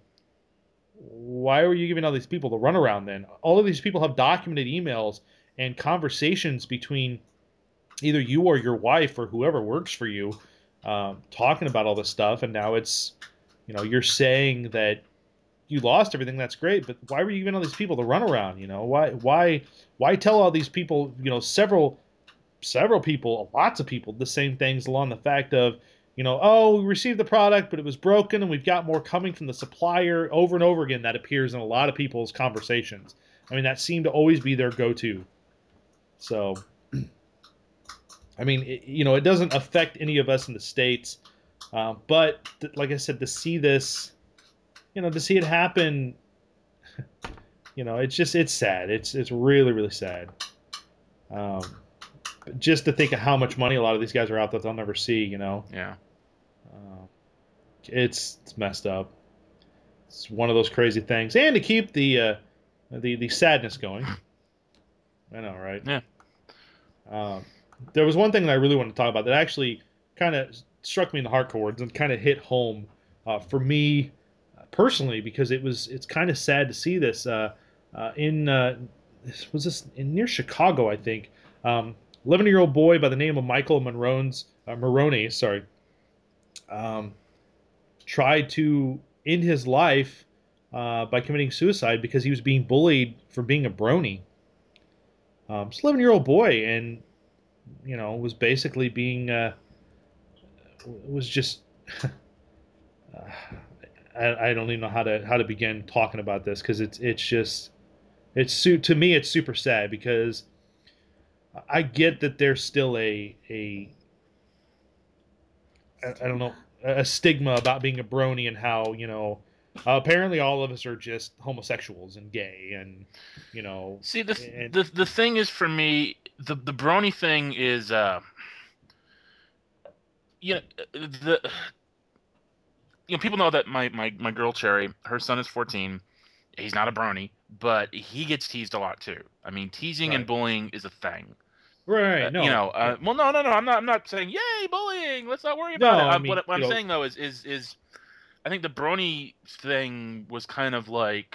why were you giving all these people the runaround then? All of these people have documented emails and conversations between either you or your wife or whoever works for you, um, talking about all this stuff, and now it's, you know, you're saying that you lost everything. That's great, but why were you giving all these people the runaround? You know, why why why tell all these people, you know, several several people, lots of people, the same things along the fact of, you know, oh, we received the product, but it was broken, and we've got more coming from the supplier. Over and over again, that appears in a lot of people's conversations. I mean, that seemed to always be their go-to. So, I mean, it, you know, it doesn't affect any of us in the States, uh, but th- like I said, to see this, you know, to see it happen, you know, it's just, it's sad. It's it's really, really sad. Um, but just to think of how much money a lot of these guys are out that they'll never see, you know. Yeah. Uh, it's it's messed up. It's one of those crazy things, and to keep the uh, the the sadness going. I know, right? Yeah. Um, there was one thing that I really wanted to talk about that actually kind of struck me in the heart chords and kind of hit home uh, for me personally, because it was it's kind of sad to see this uh, uh, in uh, this was this in near Chicago, I think. Um, eleven-year-old boy by the name of Michael Marone's, uh, Maroney, sorry, um, tried to end his life uh, by committing suicide because he was being bullied for being a brony. um, just eleven year old boy, and you know was basically being uh, was just. uh, I, I don't even know how to how to begin talking about this because it's it's just it's su- to me it's super sad because I get that there's still a a I I don't know a stigma about being a brony and how you know uh, apparently all of us are just homosexuals and gay and you know See, the and the the thing is for me, the the brony thing is, uh, you know, the you know people know that my my my girl Cherry, her son is fourteen. He's not a brony, but he gets teased a lot too. I mean, teasing and right bullying is a thing. Uh, right you no know, uh, well, no, no, no. I'm not. I'm not saying yay bullying. Let's not worry about it. no I Uh, mean what, what you I'm know saying though is is is I think the brony thing was kind of like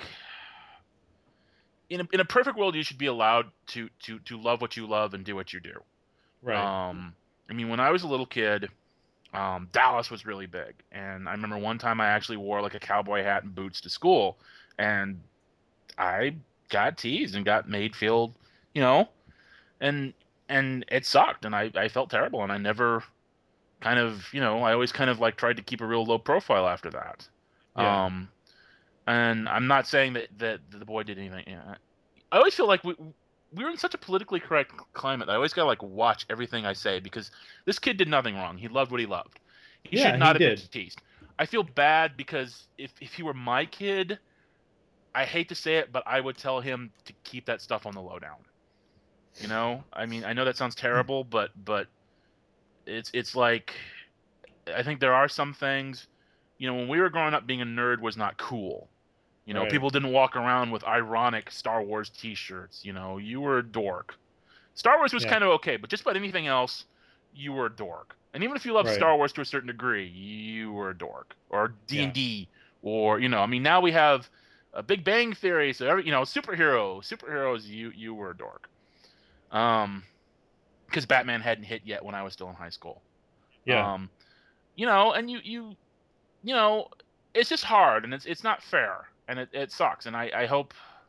in a, in a perfect world you should be allowed to to to love what you love and do what you do. right Um, I mean, when I was a little kid, um, Dallas was really big, and I remember one time I actually wore like a cowboy hat and boots to school, and I got teased and got made feel, you know, and and it sucked, and I I felt terrible, and I never kind of, you know, I always kind of like tried to keep a real low profile after that. yeah Um, and I'm not saying that that the boy did anything. You know, I always feel like we we're in such a politically correct climate that I always gotta like watch everything I say because this kid did nothing wrong. He loved what he loved. He should yeah he not have been did teased. I feel bad because if if he were my kid, I hate to say it, but I would tell him to keep that stuff on the lowdown. You know, I mean, I know that sounds terrible, but but it's it's like I think there are some things, you know, when we were growing up, being a nerd was not cool. You know, right people didn't walk around with ironic Star Wars T-shirts. You know, you were a dork. Star Wars was yeah kind of okay, but just about anything else, you were a dork. And even if you loved right Star Wars to a certain degree, you were a dork. Or D and yeah D, or you know, I mean, now we have a Big Bang Theory, so every, you know, superhero, superheroes, you you were a dork. Um, because Batman hadn't hit yet when I was still in high school. yeah Um, you know, and you you you know, it's just hard and it's it's not fair and it, it sucks. And I I hope.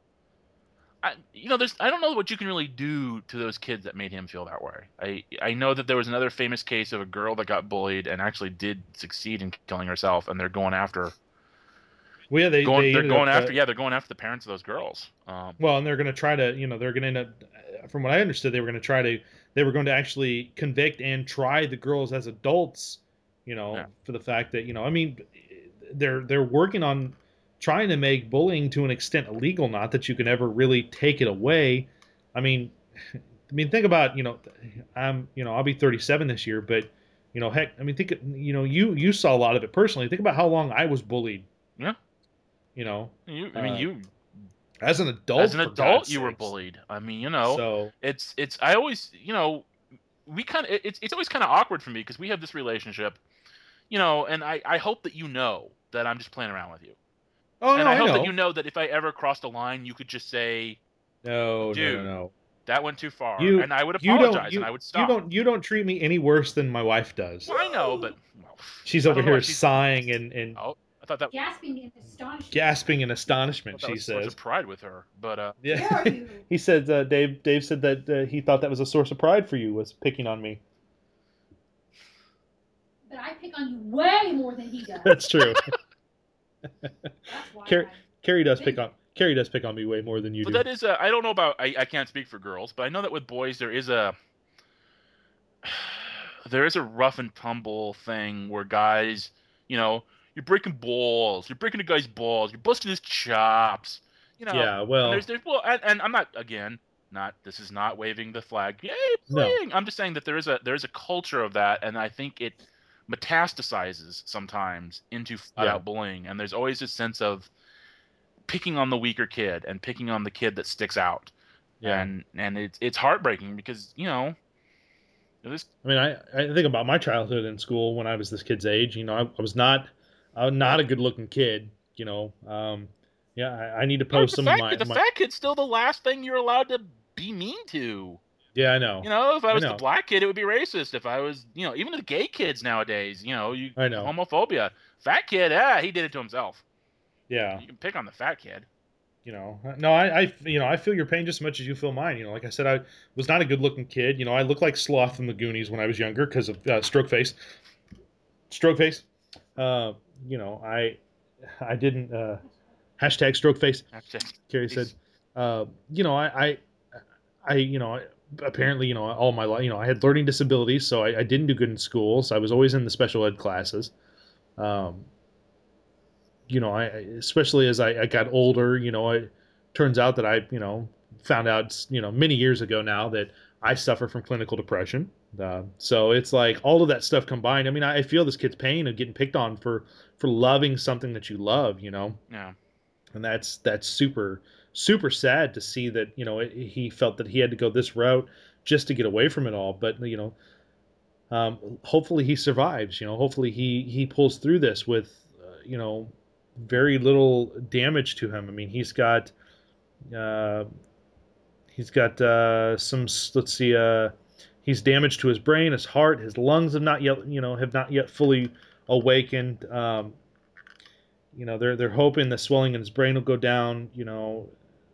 I, you know, there's I don't know what you can really do to those kids that made him feel that way. I I know that there was another famous case of a girl that got bullied and actually did succeed in killing herself, and they're going after well yeah they going they they're ended going up uh, after yeah they're going after the parents of those girls. Um, well, and they're going to try to, you know, they're going to end up, from what I understood, they were going to try to, they were going to actually convict and try the girls as adults, you know, yeah. for the fact that, you know, I mean, they're they're working on trying to make bullying to an extent illegal, not that you can ever really take it away. I mean, I mean, think about, you know, I'm, you know, I'll be thirty-seven this year, but, you know, heck, I mean, think, you know, you you saw a lot of it personally. Think about how long I was bullied. Yeah. You know, You, I mean, uh, you as an adult, as an for adult, God's you were sakes. bullied. I mean, you know, So it's it's I always, you know, we kind of it's it's always kind of awkward for me because we have this relationship, you know, and I I hope that you know that I'm just playing around with you. oh And no, I I hope know. that you know that if I ever crossed a line, you could just say, No, no, no, "Dude, no. that went too far," You and I would you don't apologize and you I would you stop. don't you don't treat me any worse than my wife does. Well, I know, but well, She's I over don't know why here she's. sighing and, and Oh, I thought that, Gasping in astonishment. gasping in I astonishment. thought that She was a source says, of pride with her, but uh, "Yeah." Dare you? He said, uh, "Dave." Dave said that uh, he thought that was a source of pride for you, was picking on me. But I pick on you way more than he does. That's true. That's why Car- I Carrie does pick on Carrie does pick on me way more than you but do. that is a. I don't know about. I I can't speak for girls, but I know that with boys there is a. There is a rough and tumble thing where guys, you know, you're breaking balls, you're breaking a guy's balls, you're busting his chops, you know. Yeah, And well, there's there's well, and, and I'm not again, not this is not waving the flag, yay no, bullying. I'm just saying that there is a there is a culture of that, and I think it metastasizes sometimes into flat Yeah. out bullying, and there's always a sense of picking on the weaker kid and picking on the kid that sticks out, yeah. and and it's it's heartbreaking because you know. This I mean, I, I think about my childhood in school when I was this kid's age. You know, I, I was not, I was not a good looking kid. You know, um, yeah, I, I need to No, post the some of fat my, kid, the my. fat kid's still the last thing you're allowed to be mean to. Yeah, I know. You know, if I I was the know. black kid, it would be racist. If I was, you know, even the gay kids nowadays, you know, you I know. homophobia. Fat kid, yeah, he did it to himself. Yeah, You can pick on the fat kid. You know, no, I, I, you know, I feel your pain just as much as you feel mine. You know, like I said, I was not a good-looking kid. You know, I looked like Sloth from the Goonies when I was younger because of uh, stroke face. Stroke face. Uh, you know, I, I didn't. Uh, hashtag stroke face. Hashtag Carrie said. Uh, you know, I, I, I, you know, apparently, you know, all my life, you know, I had learning disabilities, so I, I didn't do good in school. So I was always in the special ed classes. Um, you know, I especially as I, I got older, you know, it turns out that I, you know, found out, you know, many years ago now that I suffer from clinical depression. Uh, so it's like all of that stuff combined. I mean, I feel this kid's pain of getting picked on for for loving something that you love, you know, Yeah. and that's that's super super sad to see that, you know, it, he felt that he had to go this route just to get away from it all. But you know, um, hopefully he survives. You know, hopefully he he pulls through this with, uh, you know, very little damage to him. I mean, he's got uh, he's got uh, some. Let's see. Uh, he's damaged to his brain, his heart, his lungs have not yet, you know, have not yet fully awakened. Um, you know, they're they're hoping the swelling in his brain will go down. You know,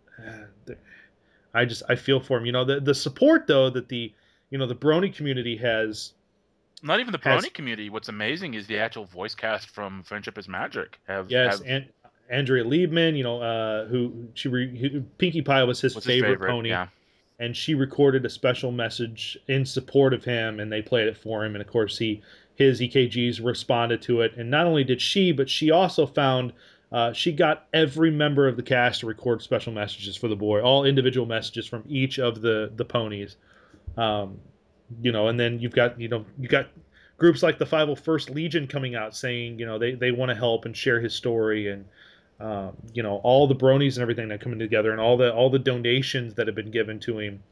I just I feel for him. You know, the the support though that the you know the Brony community has. Not even the has, Brony community. What's amazing is the actual voice cast from Friendship is Magic. Have yes, have, and Andrea Liebman, you know, uh, who she re, who, Pinkie Pie was his, what's favorite, his favorite pony, Yeah. and she recorded a special message in support of him, and they played it for him, and of course he his E K Gs responded to it, and not only did she, but she also found. Uh, she got every member of the cast to record special messages for the boy, all individual messages from each of the the ponies. Um, you know, and then you've got you know you got groups like the five oh first Legion coming out saying, you know, they, they want to help and share his story, and um, you know, all the bronies and everything that are coming together, and all the all the donations that have been given to him.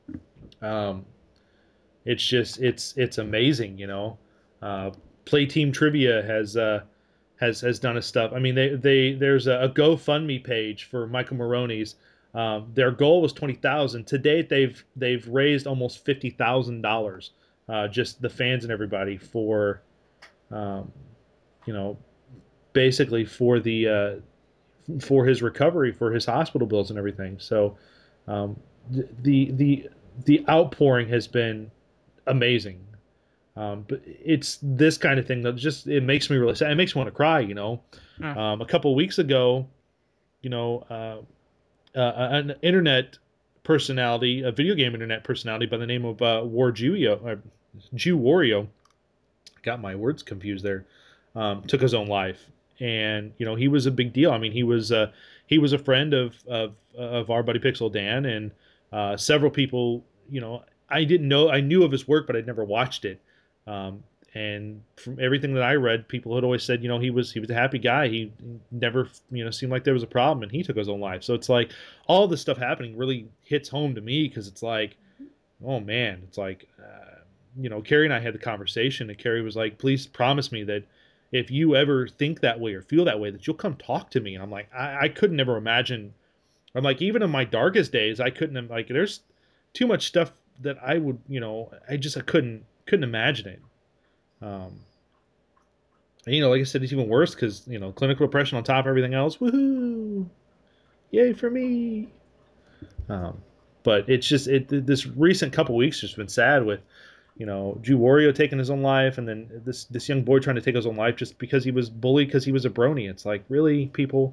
Um, it's just it's it's amazing, you know. Uh, Play Team Trivia has uh, has has done his stuff. I mean, they they there's a, a GoFundMe page for Michael Maroney's. Um, their goal was twenty thousand. To date, they've they've raised almost fifty thousand dollars. Uh, just the fans and everybody for, um, you know, basically for the uh, for his recovery, for his hospital bills and everything. So um, the the the outpouring has been amazing. Um, but it's this kind of thing that just it makes me really sad. It makes me want to cry. You know, Yeah. um, a couple of weeks ago, you know, uh, uh, an internet personality, a video game internet personality by the name of uh, War Juio, uh, Jew Wario, got my words confused there, um, took his own life, and you know he was a big deal. I mean, he was uh, he was a friend of of of our buddy Pixel Dan, and uh, several people. You know, I didn't know I knew of his work, but I'd never watched it. Um, and from everything that I read, people had always said, you know, he was he was a happy guy. He never, you know, seemed like there was a problem, and he took his own life. So it's like all this stuff happening really hits home to me because it's like, oh man, it's like, uh, you know, Carrie and I had the conversation, and Carrie was like, please promise me that if you ever think that way or feel that way, that you'll come talk to me. And I'm like, I, I couldn't ever imagine. I'm like, even in my darkest days, I couldn't like. There's too much stuff that I would, you know, I just I couldn't couldn't imagine it. Um, and, you know, like I said, it's even worse because you know, clinical depression on top of everything else. Woohoo! Yay for me! Um, but it's just it. This recent couple weeks just been sad with, you know, Jew Wario taking his own life, and then this this young boy trying to take his own life just because he was bullied because he was a brony. It's like, really, people.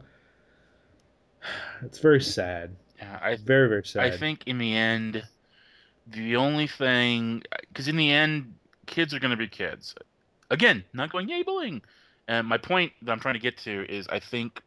It's very sad. Yeah, I Very very sad. I think in the end, the only thing, because in the end, kids are going to be kids. Again, not going yay bullying. And my point that I'm trying to get to is, I think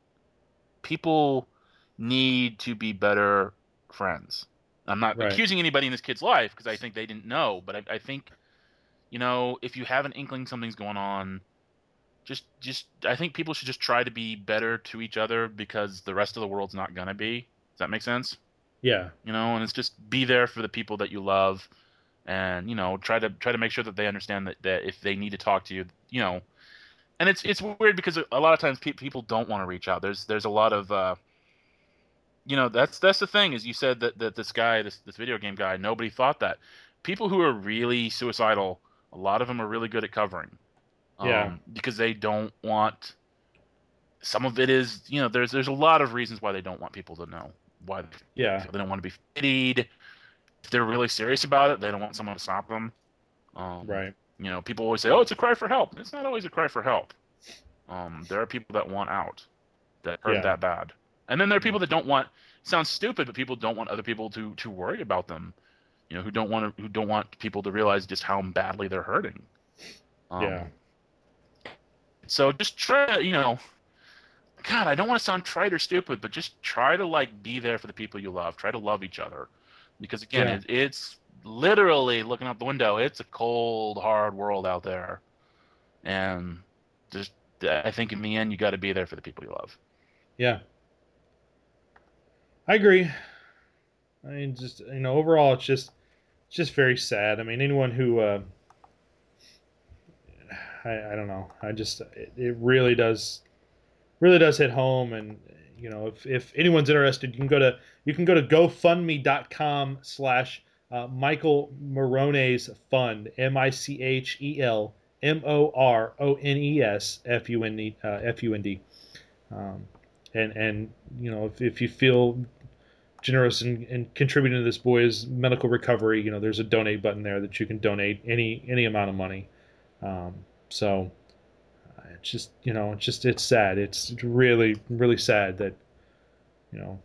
people need to be better friends. I'm not Right. accusing anybody in this kid's life because I think they didn't know, but I, I think, you know, if you have an inkling something's going on, just just I think people should just try to be better to each other because the rest of the world's not gonna be. Does that make sense? Yeah. You know, and it's just be there for the people that you love, and you know, try to try to make sure that they understand that, that if they need to talk to you, you know, and it's it's weird because a lot of times pe- people don't want to reach out. There's there's a lot of uh, you know, that's that's the thing is you said that, that this guy, this this video game guy, nobody thought that. People who are really suicidal, a lot of them are really good at covering. Yeah. Um, because they don't want some of it is, you know, there's there's a lot of reasons why they don't want people to know why Yeah. they don't want to be pitied. If they're really serious about it, they don't want someone to stop them. Um, Right. You know, people always say, "Oh, it's a cry for help." It's not always a cry for help. Um, there are people that want out, that hurt Yeah. that bad, and then there are people that don't want. Sounds stupid, but people don't want other people to to worry about them. You know, who don't want to, who don't want people to realize just how badly they're hurting. Um, Yeah. So just try to, you know, God, I don't want to sound trite or stupid, but just try to like be there for the people you love. Try to love each other, because again, Yeah. it, it's literally looking out the window. It's a cold, hard world out there, and just I think in the end, you got to be there for the people you love. Yeah. I agree. I mean, just you know, overall, it's just it's just very sad. I mean, anyone who uh, I, I don't know. I just it, it really does really does hit home. And you know, if, if anyone's interested, you can go to you can go to gofundme.com slash uh, Michael Morones Fund, M I C H E L M O R O N E S F U N D uh, F U N D. Um, and and you know, if if you feel generous in, in contributing to this boy's medical recovery, you know, there's a donate button there that you can donate any any amount of money. Um, so uh, it's just, you know, it's just, it's sad. It's really, really sad that, you know,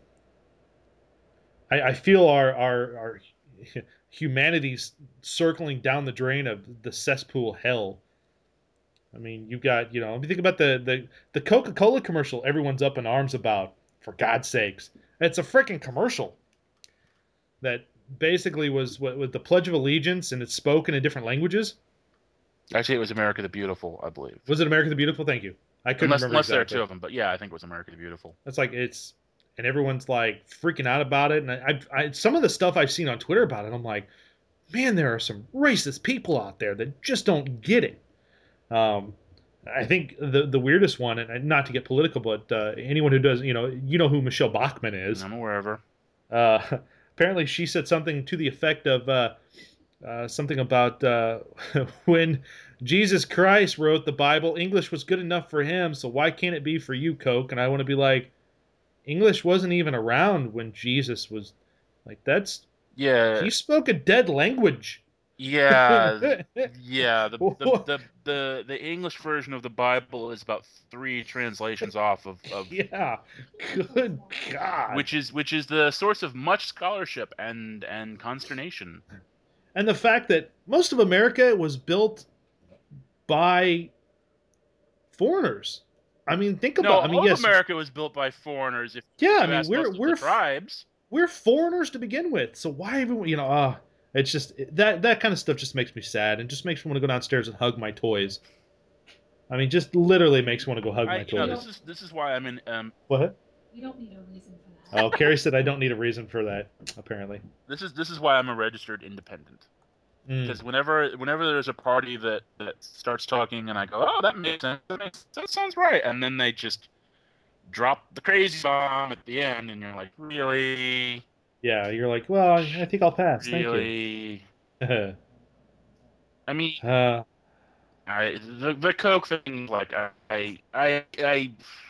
I, I feel our, our, our humanity's circling down the drain of the cesspool hell. I mean, you got, you know, if you think about the, the, the Coca-Cola commercial everyone's up in arms about, for God's sakes. It's a freaking commercial that basically was what with the Pledge of Allegiance, and it's spoken in different languages. Actually, it was America the Beautiful, I believe. Was it America the Beautiful? Thank you. I couldn't unless, remember unless exactly. there are two of them, but yeah, I think it was America the Beautiful. It's like it's, and everyone's like freaking out about it. And I, I, I, some of the stuff I've seen on Twitter about it, I'm like, man, there are some racist people out there that just don't get it. Um, I think the the weirdest one, and not to get political, but uh, anyone who does, you know, you know who Michelle Bachmann is. I'm aware of her. Uh, apparently, she said something to the effect of uh, uh, something about uh, when Jesus Christ wrote the Bible, English was good enough for him, so why can't it be for you, Coke? And I want to be like, English wasn't even around when Jesus was like, that's Yeah. he spoke a dead language. Yeah, yeah. The the, the the the English version of the Bible is about three translations off of, of Yeah. Good God. which is which is the source of much scholarship and and consternation. And the fact that most of America was built by foreigners. I mean, think No, about. I mean, all yes, of America was built by foreigners. If yeah. you I mean, ask we're most of we're the tribes. we're foreigners to begin with. So why even you know? Uh, it's just that that kind of stuff just makes me sad and just makes me want to go downstairs and hug my toys. I mean, just literally makes me want to go hug I, my you know, toys. this is this is why I'm in. Um, What? You don't need a reason for that. Oh, Carrie said I don't need a reason for that. Apparently. this is this is why I'm a registered independent. Mm. Because whenever whenever there's a party that, that starts talking and I go, oh, that makes sense, that, makes, that sounds right, and then they just drop the crazy bomb at the end, and you're like, really, Yeah, you're like, well, I think I'll pass. really? Thank you. I mean, uh, I the the Coke thing, like I I I. I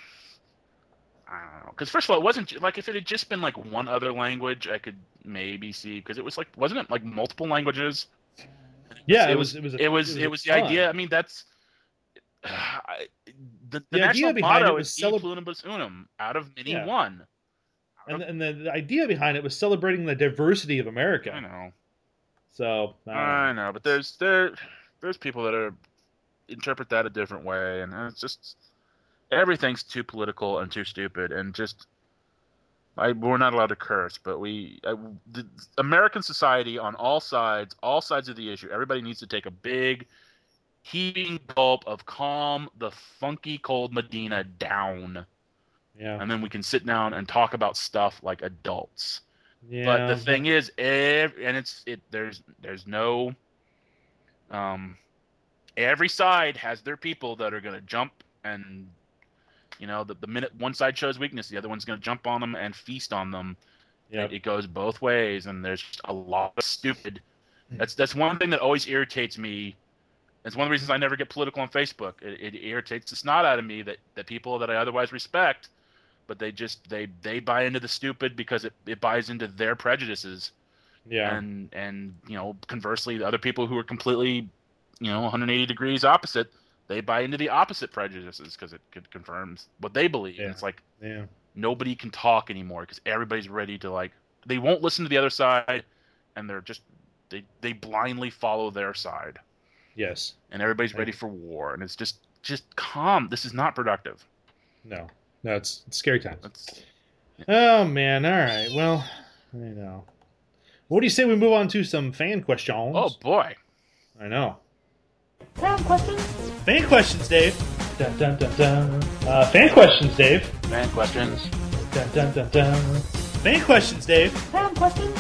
I don't know. Because first of all, it wasn't like if it had just been like one other language, I could maybe see. Because it was like, wasn't it like multiple languages? yeah, it, it was. was. It was. It was. It was the idea. I mean, that's I, the, the, The national idea behind it motto was is celeb- E pluribus unum, out of many Yeah. one. And, and the, the idea behind it was celebrating the diversity of America. I know. So I, don't I know. know, but there's there there's people that are interpret that a different way, and it's just everything's too political and too stupid, and just I we're not allowed to curse, but we I, the American society on all sides, all sides of the issue, everybody needs to take a big heaving gulp of calm the funky cold Medina down, Yeah. and then we can sit down and talk about stuff like adults. Yeah. But the thing is, every, and it's it. There's there's no. Um, every side has their people that are gonna jump, and you know the the minute one side shows weakness, the other one's gonna jump on them and feast on them. Yeah. It, it goes both ways, and there's just a lot of stupid. That's that's one thing that always irritates me It's one of the reasons I never get political on Facebook. It, it irritates the snot out of me that, that people that I otherwise respect, but they just they they buy into the stupid because it, it buys into their prejudices. Yeah. And and you know, conversely, the other people who are completely, you know, one hundred eighty degrees opposite, they buy into the opposite prejudices because it, it confirms what they believe. Yeah. And it's like Yeah. nobody can talk anymore because everybody's ready to, like, they won't listen to the other side, and they're just they they blindly follow their side. Yes. And everybody's ready for war, and it's just just calm. This is not productive. No. No, it's, it's scary times. That's, Oh man. All right. Well, I know. What do you say we move on to some fan questions? oh boy. I know. Fan questions? Fan questions, Dave. Dun, dun, dun, dun. Uh, fan questions, Dave. Man questions. Dun, dun, dun, dun. Fan questions, Dave. Fan questions?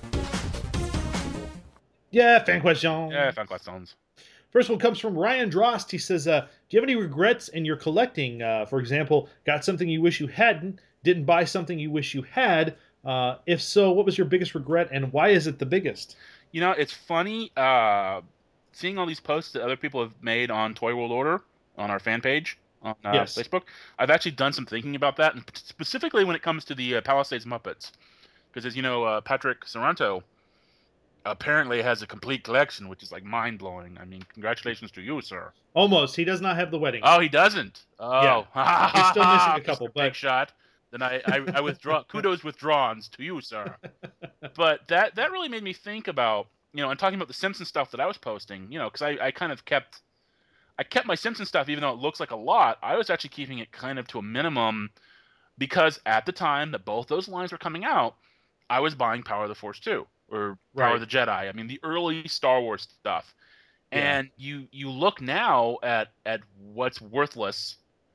Yeah, fan questions. Yeah, fan questions. First one comes from Ryan Drost. He says, uh, do you have any regrets in your collecting? Uh, for example, got something you wish you hadn't, didn't buy something you wish you had. Uh, if so, what was your biggest regret, and why is it the biggest? You know, it's funny uh, seeing all these posts that other people have made on Toy World Order on our fan page on uh, Yes. Facebook. I've actually done some thinking about that, and specifically when it comes to the uh, Palisades Muppets. Because, as you know, uh, Patrick Sorrento apparently has a complete collection, which is, like, mind-blowing. I mean, congratulations to you, sir. Almost. He does not have the wedding. Oh, he doesn't? Oh. Yeah. He's still missing a couple, Mister but- Big shot. Then I, I, I withdraw. Kudos withdrawns to you, sir. But that that really made me think about, you know, and talking about the Simpsons stuff that I was posting, you know, because I, I kind of kept, I kept my Simpsons stuff, even though it looks like a lot, I was actually keeping it kind of to a minimum, because at the time that both those lines were coming out, I was buying Power of the Force two, or Power Right. of the Jedi. I mean, the early Star Wars stuff. Yeah. And you you look now at at what's worthless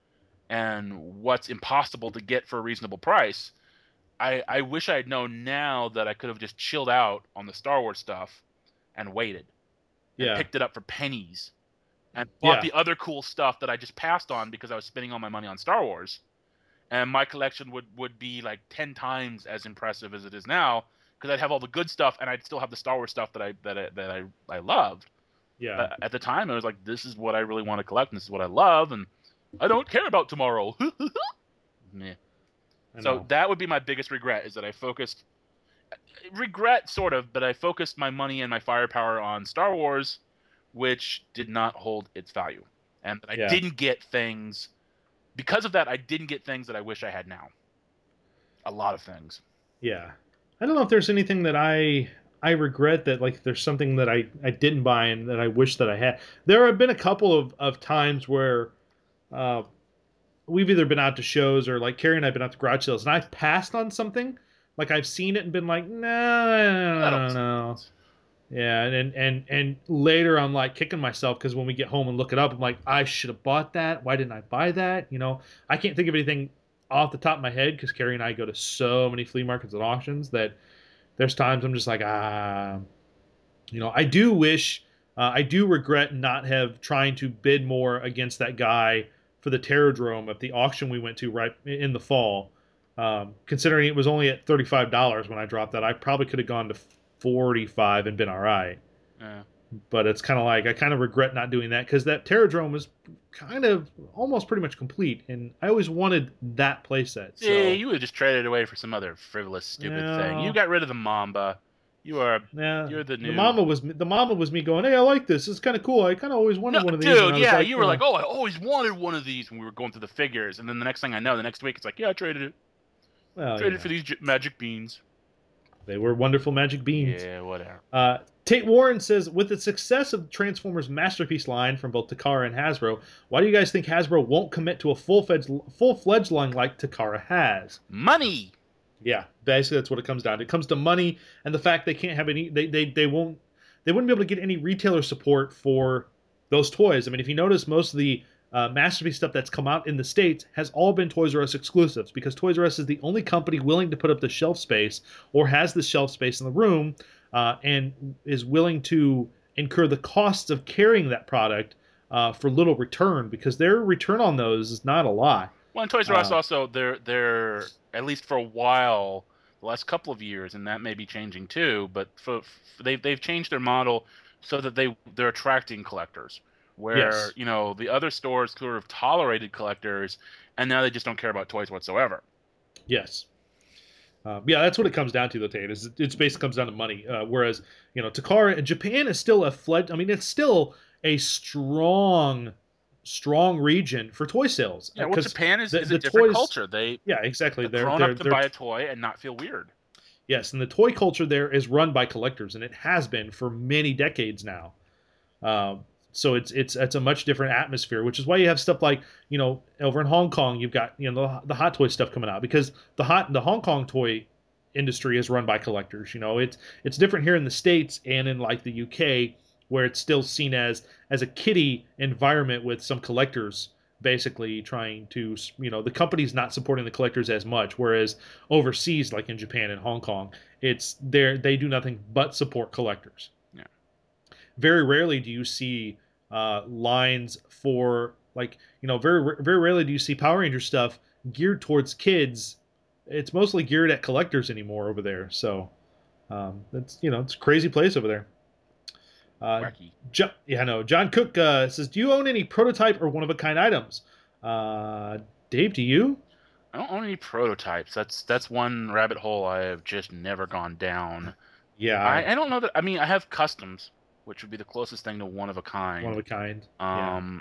and what's impossible to get for a reasonable price. I, I wish I had known now that I could have just chilled out on the Star Wars stuff and waited. And Yeah. picked it up for pennies. And bought Yeah. the other cool stuff that I just passed on because I was spending all my money on Star Wars. And my collection would, would be like ten times as impressive as it is now, because I'd have all the good stuff and I'd still have the Star Wars stuff that I that I, that I, I loved. Yeah. But at the time, I was like, this is what I really want to collect, and this is what I love, and I don't care about tomorrow. Meh. I So know. that would be my biggest regret, is that I focused, regret sort of, but I focused my money and my firepower on Star Wars, which did not hold its value. And I Yeah. didn't get things, because of that, I didn't get things that I wish I had now. A lot of things. Yeah. I don't know if there's anything that I I regret that, like, there's something that I, I didn't buy and that I wish that I had. There have been a couple of, of times where uh, we've either been out to shows or, like, Carrie and I have been out to garage sales, and I've passed on something. Like, I've seen it and been like, no, no, That no, don't no. sense. Yeah, and, and, and later I'm, like, kicking myself because when we get home and look it up, I'm like, I should have bought that. Why didn't I buy that? You know, I can't think of anything off the top of my head because Carrie and I go to so many flea markets and auctions that there's times I'm just like, ah, you know, I do wish, uh, I do regret not have trying to bid more against that guy for the Terradrome at the auction we went to right in the fall. Um, considering it was only at thirty-five dollars when I dropped that, I probably could have gone to forty-five and been all right. Yeah. But it's kind of like, I kind of regret not doing that because that Terradrome was kind of almost pretty much complete, and I always wanted that playset. So. Yeah, you would have just traded it away for some other frivolous, stupid No. thing. You got rid of the Mamba. You are Yeah, You're the new- mama was the mama was me going, hey, I like this. It's kind of cool. I kind of always wanted No, one of these. dude, and I was yeah, like, you were know, like, oh, I always wanted one of these when we were going through the figures, and then the next thing I know, the next week, it's like, yeah, I traded it. well, you Traded know, for these j- magic beans. they were wonderful magic beans. Yeah, whatever. Uh, Tate Warren says, with the success of Transformers Masterpiece line from both Takara and Hasbro, why do you guys think Hasbro won't commit to a full-fledged full-fledged line like Takara has? Money. Yeah, basically that's what it comes down to. It comes to money and the fact they can't have any. They they they won't. They wouldn't be able to get any retailer support for those toys. I mean, if you notice, most of the uh, Masterpiece stuff that's come out in the States has all been Toys R Us exclusives because Toys R Us is the only company willing to put up the shelf space or has the shelf space in the room uh, and is willing to incur the costs of carrying that product uh, for little return because their return on those is not a lot. Well, and Toys R Us Uh, also, they're they're at least for a while, the last couple of years, and that may be changing too. But for, for they they've changed their model so that they they're attracting collectors. where Yes. you know the other stores sort of tolerated collectors, and now they just don't care about toys whatsoever. Yes. Um, yeah, that's what it comes down to, though, Tate. Is it basically comes down to money. Uh, whereas, you know, Takara, Japan is still a fled. I mean, it's still a strong, strong region for toy sales. Yeah, well, because Japan is, the, is the a different toys, culture. They Yeah, exactly. a They're grown they're up can they're buy a toy and not feel weird. yes, and the toy culture there is run by collectors, and it has been for many decades now. Um, so it's it's it's a much different atmosphere, which is why you have stuff like, you know, over in Hong Kong, you've got, you know, the, the hot toy stuff coming out, because the hot the Hong Kong toy industry is run by collectors. You know, it's it's different here in the States and in like the U K, where it's still seen as as a kiddie environment with some collectors basically trying to, you know, the company's not supporting the collectors as much, whereas overseas, like in Japan and Hong Kong, it's there they do nothing but support collectors. Yeah. Very rarely do you see uh, lines for, like, you know, very very rarely do you see Power Ranger stuff geared towards kids. It's mostly geared at collectors anymore over there. So um, that's, you know, it's a crazy place over there. Uh, Wacky. Jo- yeah, no. John Cook uh, says, "Do you own any prototype or one of a kind items?" Uh, Dave, do you? I don't own any prototypes. That's that's one rabbit hole I have just never gone down. Yeah, I, I don't know that. I mean, I have customs, which would be the closest thing to one of a kind. one of a kind. Um,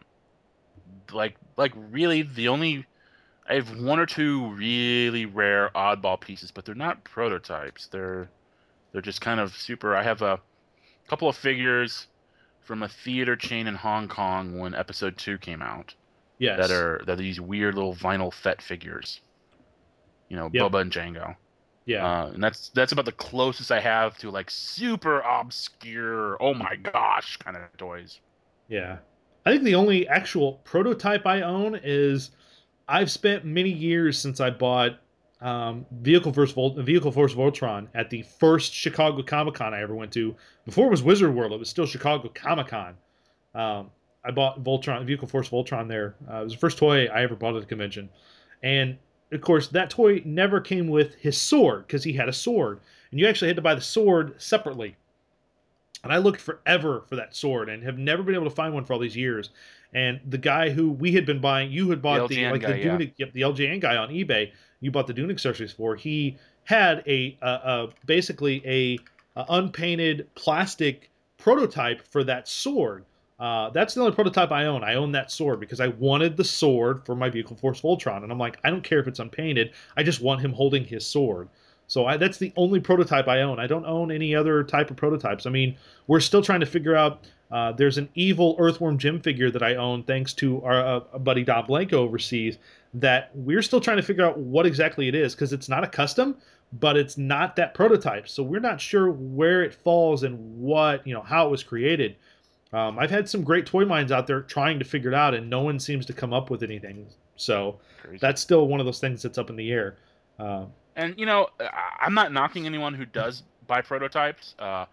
like like really the only I have one or two really rare oddball pieces, but they're not prototypes. They're they're just kind of super. I have a couple of figures from a theater chain in Hong Kong when episode two came out. Yes. That are that are these weird little vinyl Fett figures. You know, Yep. Bubba and Django. Yeah. Uh, and that's that's about the closest I have to like super obscure, oh my gosh, kind of toys. Yeah. I think the only actual prototype I own is, I've spent many years since I bought um, Vehicle Force Volt- Vehicle Force Voltron at the first Chicago Comic Con I ever went to. Before it was Wizard World, it was still Chicago Comic Con. Um, I bought Voltron, Vehicle Force Voltron there. Uh, it was the first toy I ever bought at a convention. And, of course, that toy never came with his sword, because he had a sword. And you actually had to buy the sword separately. And I looked forever for that sword and have never been able to find one for all these years. And the guy who we had been buying, you had bought the, The L G N like guy, the yeah. Dune, yep, the L J N guy on eBay. You bought the Dune accessories for. He had a, a, a basically a, a unpainted plastic prototype for that sword. Uh, that's the only prototype I own. I own that sword because I wanted the sword for my Vehicle Force Voltron, and I'm like, I don't care if it's unpainted. I just want him holding his sword. So I, that's the only prototype I own. I don't own any other type of prototypes. I mean, we're still trying to figure out. Uh, there's an evil Earthworm Jim figure that I own, thanks to our uh, buddy Don Blanco overseas, that we're still trying to figure out what exactly it is, because it's not a custom, but it's not that prototype. So we're not sure where it falls and what, you know, how it was created. Um, I've had some great toy minds out there trying to figure it out, and no one seems to come up with anything. So Crazy. that's still one of those things that's up in the air. Uh, And you know, I- I'm not knocking anyone who does buy prototypes. Uh,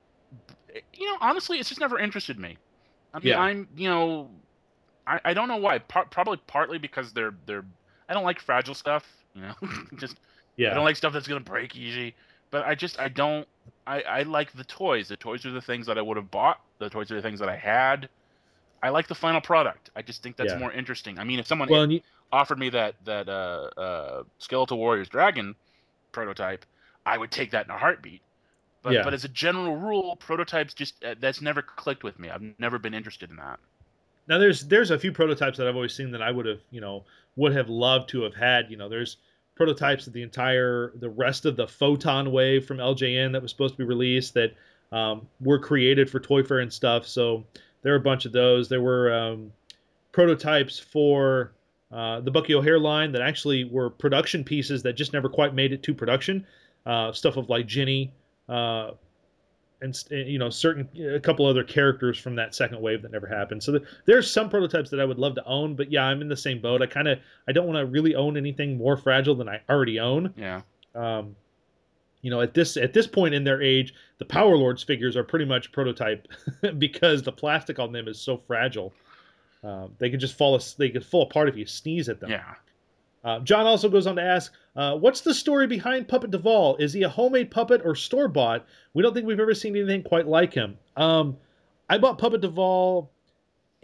you know, honestly, it's just never interested me. I mean, Yeah. I'm, you know, I, I don't know why. Par- probably partly because they're they're. I don't like fragile stuff. You know, just yeah. I don't like stuff that's gonna break easy. But I just I don't. I, I like the toys. The toys are the things that I would have bought. The toys are the things that I had. I like the final product. I just think that's Yeah. more interesting. I mean, if someone Well, and you, offered me that that uh, uh, Skeletal Warriors Dragon prototype, I would take that in a heartbeat. But Yeah. but as a general rule, prototypes just uh, that's never clicked with me. I've never been interested in that. now there's there's a few prototypes that I've always seen that I would have, you know, would have loved to have had. You know, there's prototypes of the entire the rest of the Photon wave from L J N that was supposed to be released that um, were created for Toy Fair and stuff. So there are a bunch of those. There were um, prototypes for uh, the Bucky O'Hare line that actually were production pieces that just never quite made it to production. Uh, stuff of like Ginny, uh, and you know, certain a couple other characters from that second wave that never happened. So the, there's some prototypes that I would love to own, but yeah, I'm in the same boat. I kind of I don't want to really own anything more fragile than I already own. Yeah. Um, you know, at this at this point in their age, the Power Lords figures are pretty much prototype because the plastic on them is so fragile. Uh, they could just fall they could fall apart if you sneeze at them. Yeah. Uh, John also goes on to ask, uh, what's the story behind Puppet Duvall? Is he a homemade puppet or store-bought? We don't think we've ever seen anything quite like him. Um, I bought Puppet Duvall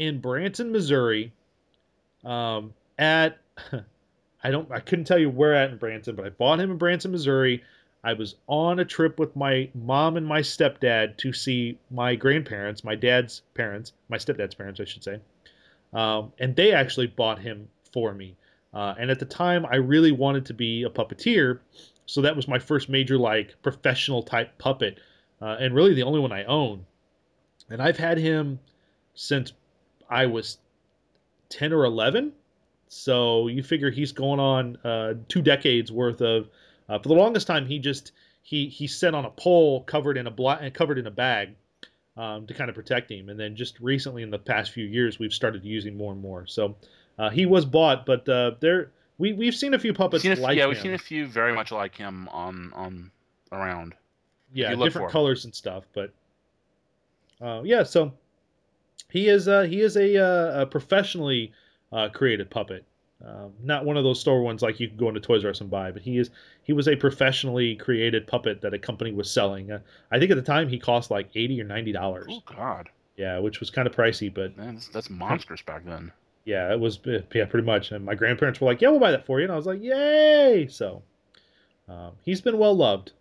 in Branson, Missouri, um, at I don't I couldn't tell you where at in Branson, but I bought him in Branson, Missouri. I was on a trip with my mom and my stepdad to see my grandparents, my dad's parents, my stepdad's parents, I should say. Um, and they actually bought him for me. Uh, and at the time, I really wanted to be a puppeteer, so that was my first major, like, professional type puppet, uh, and really the only one I own. And I've had him since I was ten or eleven. So you figure he's going on uh, two decades worth of. Uh, for the longest time, he just he he sat on a pole covered in a black covered in a bag um, to kind of protect him. And then just recently, in the past few years, we've started using more and more. So uh, he was bought, but uh, there we we've seen a few puppets We've seen a, like yeah, him. we've seen a few very much like him on on around. Yeah, you look different for 'em. colors and stuff, but uh, yeah. So he is uh, he is a, uh, a professionally uh, created puppet. Um, not one of those store ones like you can go into Toys R Us and buy, but he is he was a professionally created puppet that a company was selling. Uh, I think at the time he cost like eighty or ninety dollars. Oh God, Yeah, which was kind of pricey, but man, that's, that's monstrous back then. yeah, it was yeah pretty much. And my grandparents were like, "Yeah, we'll buy that for you," and I was like, "Yay!" So um, he's been well loved.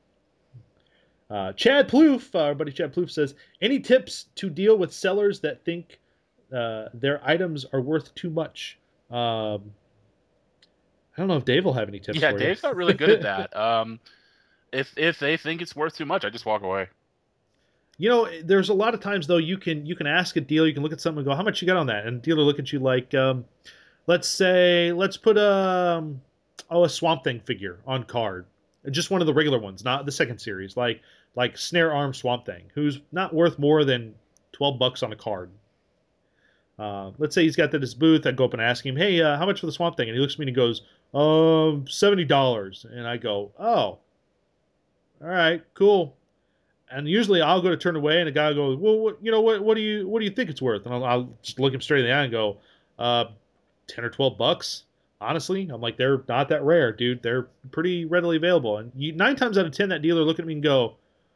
Uh, Chad Plouffe, uh, our buddy Chad Plouffe says, "Any tips to deal with sellers that think uh, their items are worth too much?" Um, I don't know if Dave will have any tips Yeah, for Dave's you. not really good at that. Um, if if they think it's worth too much, I just walk away. You know, there's a lot of times though you can you can ask a dealer, you can look at something and go, "How much you got on that?" And the dealer look at you like, um, let's say, let's put a um, oh a Swamp Thing figure on card, just one of the regular ones, not the second series, like like Snare Arm Swamp Thing, who's not worth more than twelve bucks on a card. Uh, let's say he's got that at his booth. I go up and ask him, "Hey, uh, how much for the Swamp Thing?" And he looks at me and he goes, "Um, seventy dollars." And I go, "Oh, all right, cool." And usually I'll go to turn away, and the guy goes, "Well, what, you know what? What do you what do you think it's worth?" And I'll, I'll just look him straight in the eye and go, "Uh, ten or twelve bucks." Honestly, I'm like, they're not that rare, dude. They're pretty readily available. And you, nine times out of ten, that dealer look at me and go,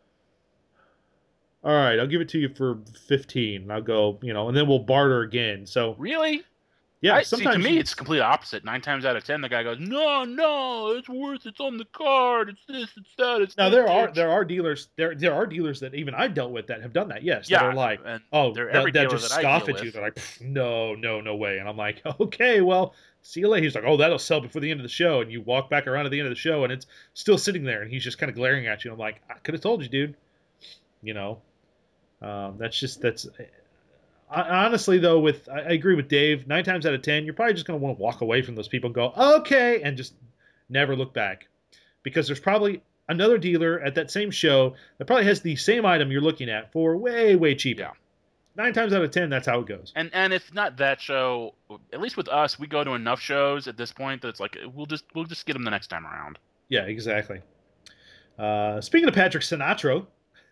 "All right, I'll give it to you for fifteen." And I'll go, you know, and then we'll barter again. So Really? yeah, I, sometimes see, to me, you- it's complete opposite. Nine times out of ten, the guy goes, "No, no, it's worth. It's on the card. It's this. It's that. It's now there are vintage." there are dealers there there are dealers that even I've dealt with that have done that. Yes, Yeah, that are like, and oh, they're that, every that dealer just that I scoff deal at you. with. They're like, "Pff, no, no, no way." And I'm like, okay, well, see you later. He's like, "Oh, that'll sell before the end of the show." And you walk back around at the end of the show, and it's still sitting there, and he's just kind of glaring at you. I'm like, I could have told you, dude. You know, um, that's just that's. I, honestly, though, with I, I agree with Dave. Nine times out of ten, you're probably just going to want to walk away from those people and go, "Okay," and just never look back, because there's probably another dealer at that same show that probably has the same item you're looking at for way, way cheaper. Yeah. Nine times out of ten, that's how it goes. And and if not that show, at least with us, we go to enough shows at this point that it's like we'll just we'll just get them the next time around. Yeah, exactly. Uh, speaking of Patrick Sinatra,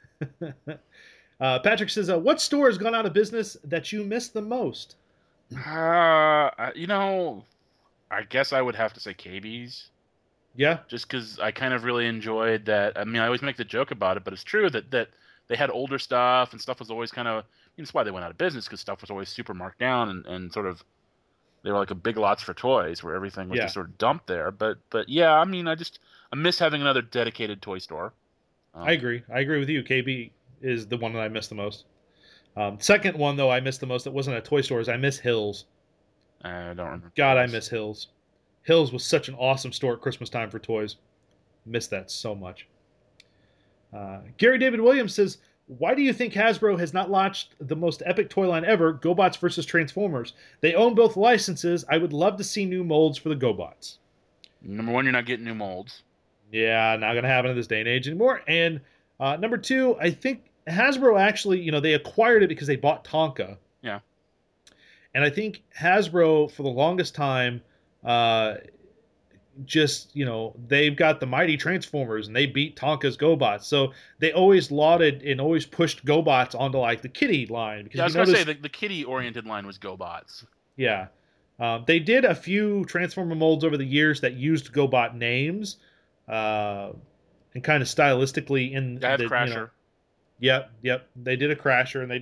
uh, Patrick says, uh, "What store has gone out of business that you miss the most?" Uh, you know, I guess I would have to say K B's. Yeah, Just because I kind of really enjoyed that. I mean, I always make the joke about it, but it's true that, that they had older stuff and stuff was always kind of. I mean, that's why they went out of business, because stuff was always super marked down and, and sort of. They were like a Big Lots for toys, where everything was Yeah. just sort of dumped there. But but yeah, I mean, I just I miss having another dedicated toy store. Um, I agree. I agree with you. K B is the one that I miss the most. Um, second one, though, I miss the most that wasn't at toy stores. I miss Hills. I don't remember. God, I miss Hills. Hills was such an awesome store at Christmas time for toys. Miss that so much. Uh, Gary David Williams says, "Why do you think Hasbro has not launched the most epic toy line ever, GoBots versus Transformers? They own both licenses. I would love to see new molds for the GoBots." Number one, you're not getting new molds. Yeah, not going to happen in this day and age anymore. And uh, number two, I think Hasbro actually, you know, they acquired it because they bought Tonka. Yeah. And I think Hasbro, for the longest time, uh, just, you know, they've got the mighty Transformers and they beat Tonka's GoBots. So they always lauded and always pushed GoBots onto, like, the Kitty line. Because Yeah, I was you going to notice, say, the, the kitty-oriented line was GoBots. yeah. Um, they did a few Transformer molds over the years that used GoBot names uh, and kind of stylistically in I have the, Crasher. you know, yep, yep. They did a Crasher and they did a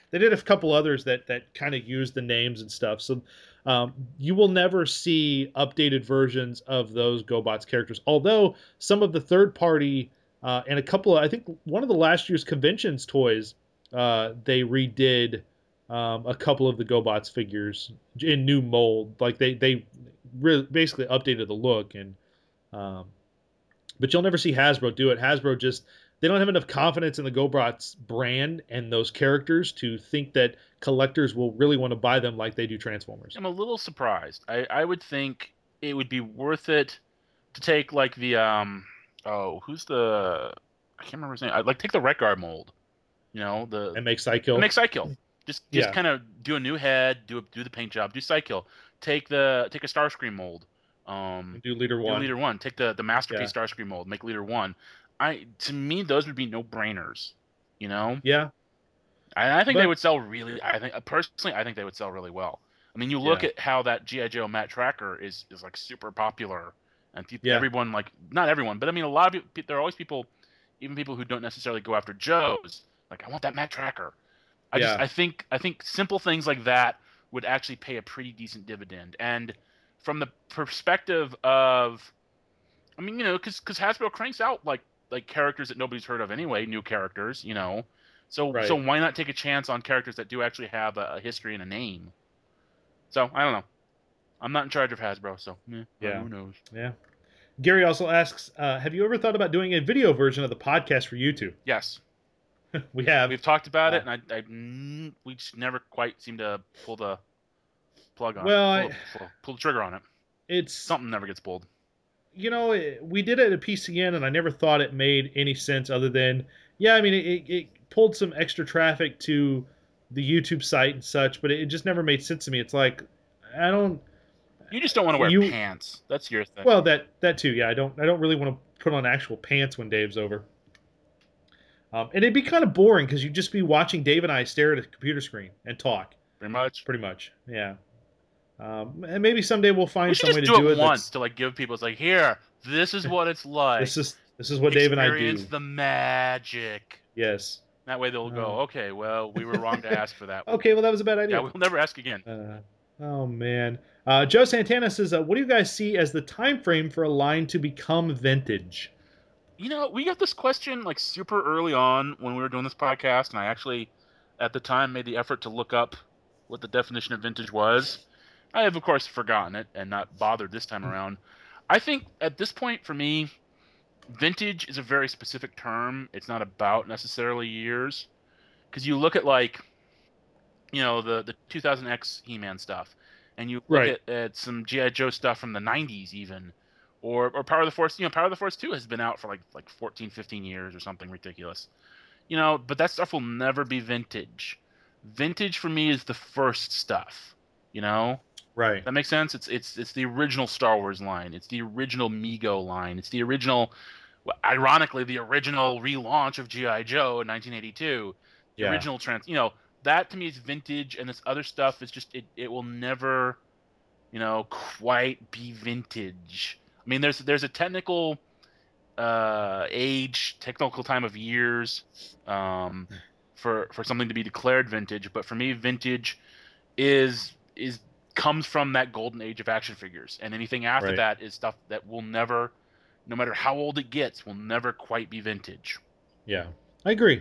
they did a couple others that that kind of used the names and stuff. So um, you will never see updated versions of those GoBots characters. Although some of the third party uh, and a couple of, I think one of the last year's conventions toys, uh, they redid um, a couple of the GoBots figures in new mold. Like they they re- basically updated the look and. Um, but you'll never see Hasbro do it. Hasbro just they don't have enough confidence in the GoBots brand and those characters to think that collectors will really want to buy them like they do Transformers. I'm a little surprised. I, I would think it would be worth it to take like the um oh who's the I can't remember his name. I'd like take the Red Guard mold, you know the And make Psycho. and make Psykill. Just just Yeah. kind of do a new head, do a, do the paint job, do Psykill. Take the take a Starscream mold. Um, do Leader do One. Leader One. Take the the masterpiece Yeah. Starscream mold. Make Leader One. I to me those would be no brainers. You know. Yeah. I, I think But- they would sell really. I think personally, I think they would sell really well. I mean, you look Yeah. at how that G I. Joe Matt Tracker is is like super popular, and people, Yeah. everyone like not everyone, but I mean a lot of people. There are always people, even people who don't necessarily go after Joes. Like I want that Matt Tracker. I just Yeah. I think I think simple things like that would actually pay a pretty decent dividend. And from the perspective of, I mean, you know, because because Hasbro cranks out like like characters that nobody's heard of anyway, new characters, you know. So Right. so why not take a chance on characters that do actually have a, a history and a name? So I don't know. I'm not in charge of Hasbro, so eh, Yeah. who knows? Yeah. Gary also asks, uh, have you ever thought about doing a video version of the podcast for YouTube? Yes, We have. we've talked about Uh, it, and I, I mm, we just never quite seem to pull the plug on. Well, it. I- Pull, pull, pull the trigger on it. It's Something never gets pulled. you know, it- we did it at P C N, and I never thought it made any sense other than, yeah, I mean, it, it, it pulled some extra traffic to the YouTube site and such, but it just never made sense to me. It's like, I don't, You just don't want to wear You- pants. That's your thing. well, that that too, yeah, I don't, I don't really want to put on actual pants when Dave's over. Um, and it'd be kind of boring because you'd just be watching Dave and I stare at a computer screen and talk, Pretty much. pretty much, yeah. Um, and maybe someday we'll find We should some way just to do do it it. once that's- to like give people. It's like here, this is what it's like. This is this is what Dave and I do. Experience the magic. Yes. That way they'll go, Oh. okay, well, we were wrong to ask for that. Okay, well that was a bad idea. Yeah, we'll never ask again. Uh, oh man, uh, Joe Santana says, uh, "What do you guys see as the time frame for a line to become vintage?" You know, we got this question like super early on when we were doing this podcast, and I actually, at the time, made the effort to look up what the definition of vintage was. I have, of course, forgotten it and not bothered this time around. I think at this point, for me, vintage is a very specific term. It's not about necessarily years, because you look at like, you know, the the two thousand X He-Man stuff, and you look Right. at, at some G I. Joe stuff from the nineties even. Or, or Power of the Force, you know, Power of the Force two has been out for like like fourteen, fifteen years or something ridiculous. You know, but that stuff will never be vintage. Vintage for me is the first stuff, you know? Right. That makes sense? It's it's it's the original Star Wars line. It's the original Mego line. It's the original, well, ironically, the original relaunch of G I. Joe in nineteen eighty-two. The Yeah. original trans, you know, that to me is vintage, and this other stuff is just, it, it will never, you know, quite be vintage. I mean, there's there's a technical uh, age, technical time of years um, for for something to be declared vintage. But for me, vintage is is comes from that golden age of action figures, and anything after Right. that is stuff that will never, no matter how old it gets, will never quite be vintage. Yeah, I agree.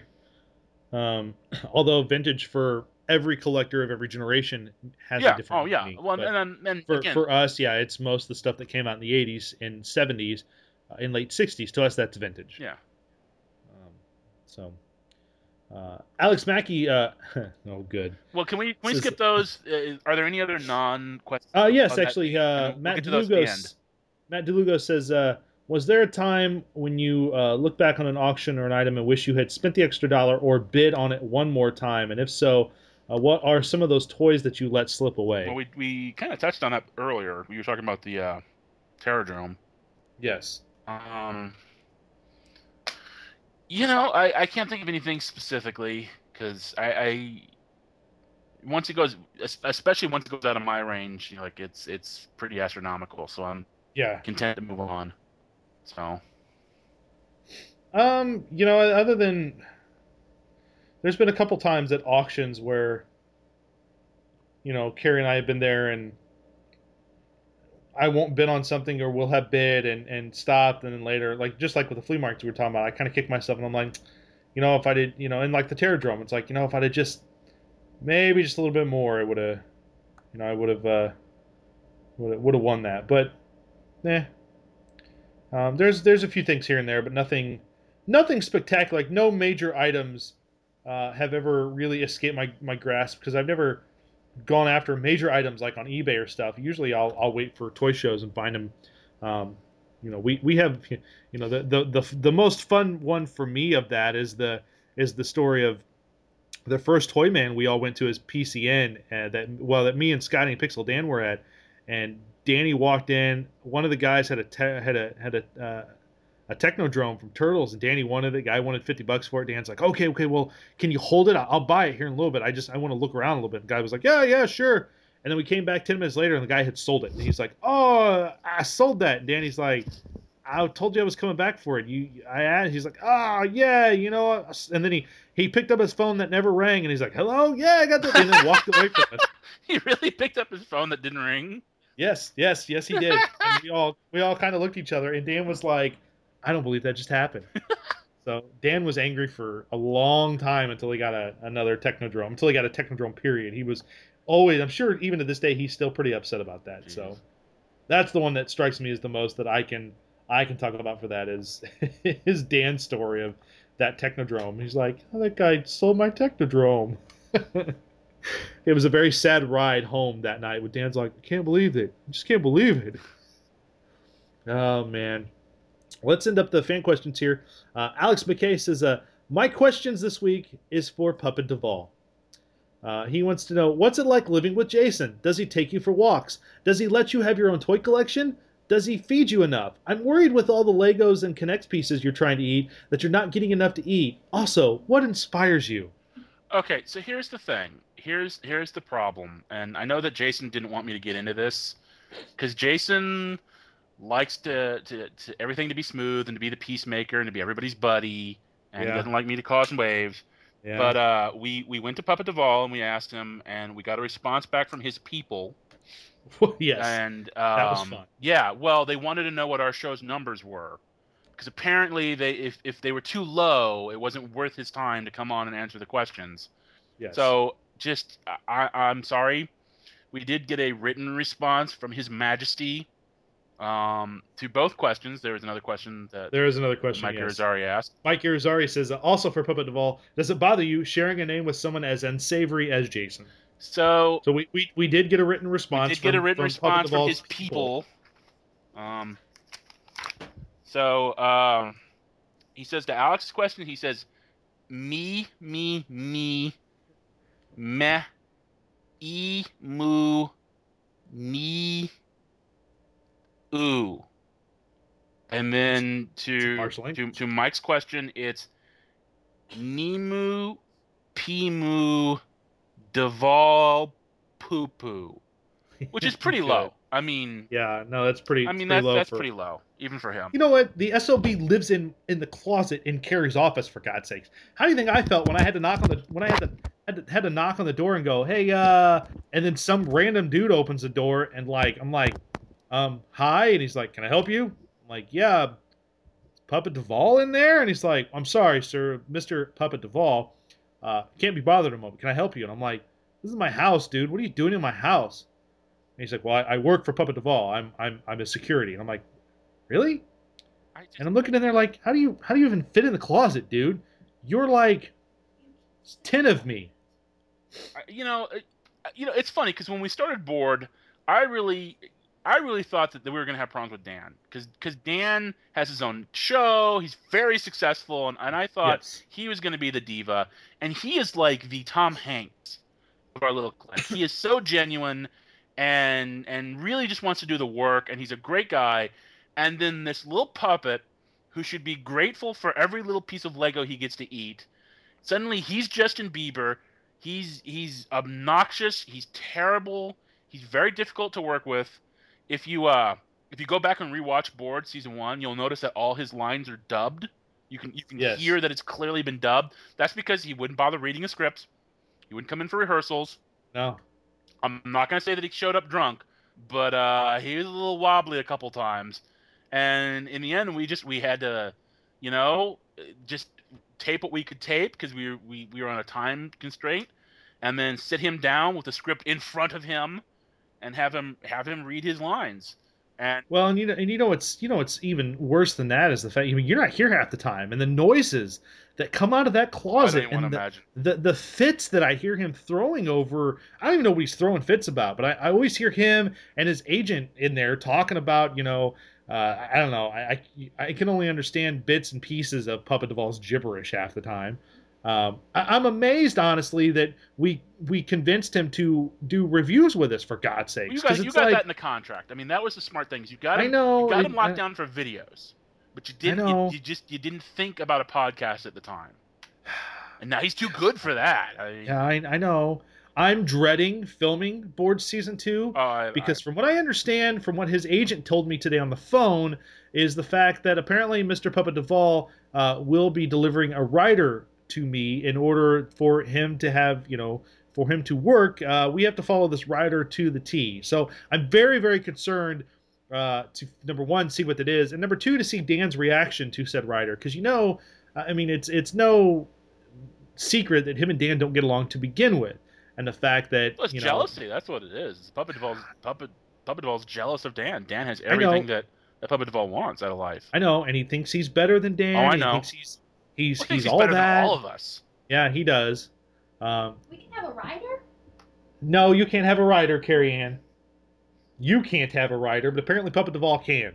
Um, although vintage for every collector of every generation has yeah. a different Oh yeah. meaning, Well, but and then and for again, for us, yeah, it's most of the stuff that came out in the eighties and seventies, uh, in late sixties. To us, that's vintage. yeah. Um, so, uh, Alex Mackey. Uh, oh, good. Well, can we can we This is- skip those? Uh, are there any other non-questions? Uh, yes, on that? actually, And uh, we'll Matt get to those at the end. DeLugo. Matt DeLugo says, uh, "Was there a time when you uh, look back on an auction or an item and wish you had spent the extra dollar or bid on it one more time? And if so, uh, what are some of those toys that you let slip away?" Well, we we kind of touched on that earlier. We were talking about the uh, Terradrome. Yes. Um, you know, I, I can't think of anything specifically because I, I once it goes, es- especially once it goes out of my range, you know, like it's it's pretty astronomical. So I'm Yeah. content to move on. So Um, you know, other than there's been a couple times at auctions where, you know, Carrie and I have been there and I won't bid on something or we'll have bid and, and stopped and then later, like just like with the flea markets we were talking about, I kind of kick myself and I'm like, you know, if I did, you know, and like the Terradrome, it's like, you know, if I'd have just maybe just a little bit more, it would have, you know, I would have uh, would have won that. But, eh. Um, there's there's a few things here and there, but nothing nothing spectacular. Like no major items uh, have ever really escaped my, my grasp because I've never gone after major items like on eBay or stuff. Usually I'll I'll wait for toy shows and find them. Um, you know, we, we have you know the, the the the most fun one for me of that is the is the story of the first Toyman we all went to as P C N uh, that well that me and Scotty and Pixel Dan were at, and Danny walked in. One of the guys had a te- had a had a uh, a Technodrome from Turtles, and Danny wanted it. Guy wanted fifty bucks for it. Dan's like, okay, okay, well, can you hold it? I'll buy it here in a little bit. I just I want to look around a little bit. The guy was like, yeah, yeah, sure. And then we came back ten minutes later, and the guy had sold it. And he's like, oh, I sold that. And Danny's like, I told you I was coming back for it. You, I asked. He's like, oh yeah, you know. And then he he picked up his phone that never rang, and he's like, hello, yeah, I got that. And then walked away from it. He really picked up his phone that didn't ring. Yes, yes, yes, he did. And we all we all kind of looked at each other, and Dan was like, I don't believe that just happened. So Dan was angry for a long time until he got a, another Technodrome, until he got a Technodrome period. He was always, I'm sure even to this day, he's still pretty upset about that. Jeez. So that's the one that strikes me as the most that I can I can talk about for that is his Dan story of that Technodrome. He's like, oh, that guy sold my Technodrome. It was a very sad ride home that night with Dan's like, I can't believe it. I just can't believe it. Oh, man. Let's end up the fan questions here. Uh, Alex McKay says, uh, my questions this week is for Puppet Duvall. Uh, he wants to know, what's it like living with Jason? Does he take you for walks? Does he let you have your own toy collection? Does he feed you enough? I'm worried with all the Legos and Connect pieces you're trying to eat that you're not getting enough to eat. Also, what inspires you? Okay, so here's the thing. Here's here's the problem. And I know that Jason didn't want me to get into this because Jason likes to, to, to everything to be smooth and to be the peacemaker and to be everybody's buddy, and Yeah. he doesn't like me to cause waves. Yeah. But uh, we, we went to Puppet Duvall and we asked him, and we got a response back from his people. Yes. And um, that was fun. Yeah, well, they wanted to know what our show's numbers were. Because apparently, they if, if they were too low, it wasn't worth his time to come on and answer the questions. Yes. So, just, I, I'm sorry. We did get a written response from His Majesty um, to both questions. There was another question that There is another question. Mike yes. Irizarry asked. Mike Irizarry says, uh, also for Puppet Duvall, does it bother you sharing a name with someone as unsavory as Jason? So, So we, we, we did get a written response. we did get from, a written from response Puppet from Duvall's his people. Um, so, uh, he says to Alex's question, he says, me, me, me, meh, e, moo, me, ooh. And then to, Marshall to, to Mike's question, it's Nemu, Pimu, Deval, Poo Poo, which is pretty Good. low. I mean, Yeah, no, that's pretty. I mean pretty that's low that's for, pretty low, even for him. You know what? The S O B lives in in the closet in Carrie's office. For God's sakes, how do you think I felt when I had to knock on the when I had to had to, had to knock on the door and go, hey, uh, and then some random dude opens the door and like I'm like, um, hi, and he's like, can I help you? I'm like, yeah, is Puppet Duvall in there? And he's like, I'm sorry, sir, Mister Puppet Duvall, uh, can't be bothered a moment. Can I help you? And I'm like, this is my house, dude. What are you doing in my house? And he's like, well, I, I work for Puppet Duvall. I'm I'm I'm a security. And I'm like, really? I just, And I'm looking in there like, how do you how do you even fit in the closet, dude? You're like ten of me. I- you know, it- you know, it's funny because when we started Board, I really, I really thought that we were going to have problems with Dan because because Dan has his own show. He's very successful, and, and I thought Yes. he was going to be the diva, and he is like the Tom Hanks of our little clique. He is so genuine, and and really just wants to do the work, and he's a great guy. And then this little puppet who should be grateful for every little piece of Lego he gets to eat. Suddenly he's Justin Bieber. He's he's obnoxious. He's terrible. He's very difficult to work with. If you uh if you go back and rewatch Board season one, you'll notice that all his lines are dubbed. You can you can Yes. hear that it's clearly been dubbed. That's because he wouldn't bother reading a script. He wouldn't come in for rehearsals. No. I'm not gonna say that he showed up drunk, but uh, he was a little wobbly a couple times. And in the end, we just we had to, you know, just tape what we could tape because we were we, we were on a time constraint, and then sit him down with the script in front of him, and have him have him read his lines. And Well, and you know, and you know, it's you know, it's even worse than that is the fact. I mean, you're not here half the time, and the noises that come out of that I don't closet, even want and to the, imagine. the the fits that I hear him throwing over. I don't even know what he's throwing fits about, but I, I always hear him and his agent in there talking about, you know, uh, I don't know. I, I I can only understand bits and pieces of Puppet Duvall's gibberish half the time. Um, I, I'm amazed, honestly, that we we convinced him to do reviews with us, for God's sakes. Well, you got 'cause you it's got like, that in the contract. I mean, that was the smart thing. You got I him, know, you got it- him locked I- down for videos, but you didn't. know. You, you just you didn't think about a podcast at the time. And now he's too good for that. I, Yeah, I, I know. I'm dreading filming Board Season two oh, I, because from what I understand, from what his agent told me today on the phone, is the fact that apparently Mister Puppet Duvall uh, will be delivering a writer to me in order for him to have, you know, for him to work. Uh, we have to follow this writer to the T. So I'm very, very concerned uh, to, number one, see what that is, and number two, to see Dan's reaction to said writer. Because, you know, I mean, it's it's no secret that him and Dan don't get along to begin with. And the fact that, well, it's you know, jealousy. That's what it is. Puppet Duvall's Puppet Puppet Duvall's jealous of Dan. Dan has know. everything that, that Puppet Duvall wants out of life. I know, and he thinks he's better than Dan. Oh, I and know. He thinks he's he's Well, I think he's, all better that. than all of us. Yeah, he does. Um, We can have a rider? no, you can't have a writer, Carrie Ann. You can't have a writer, but apparently Puppet Duvall can.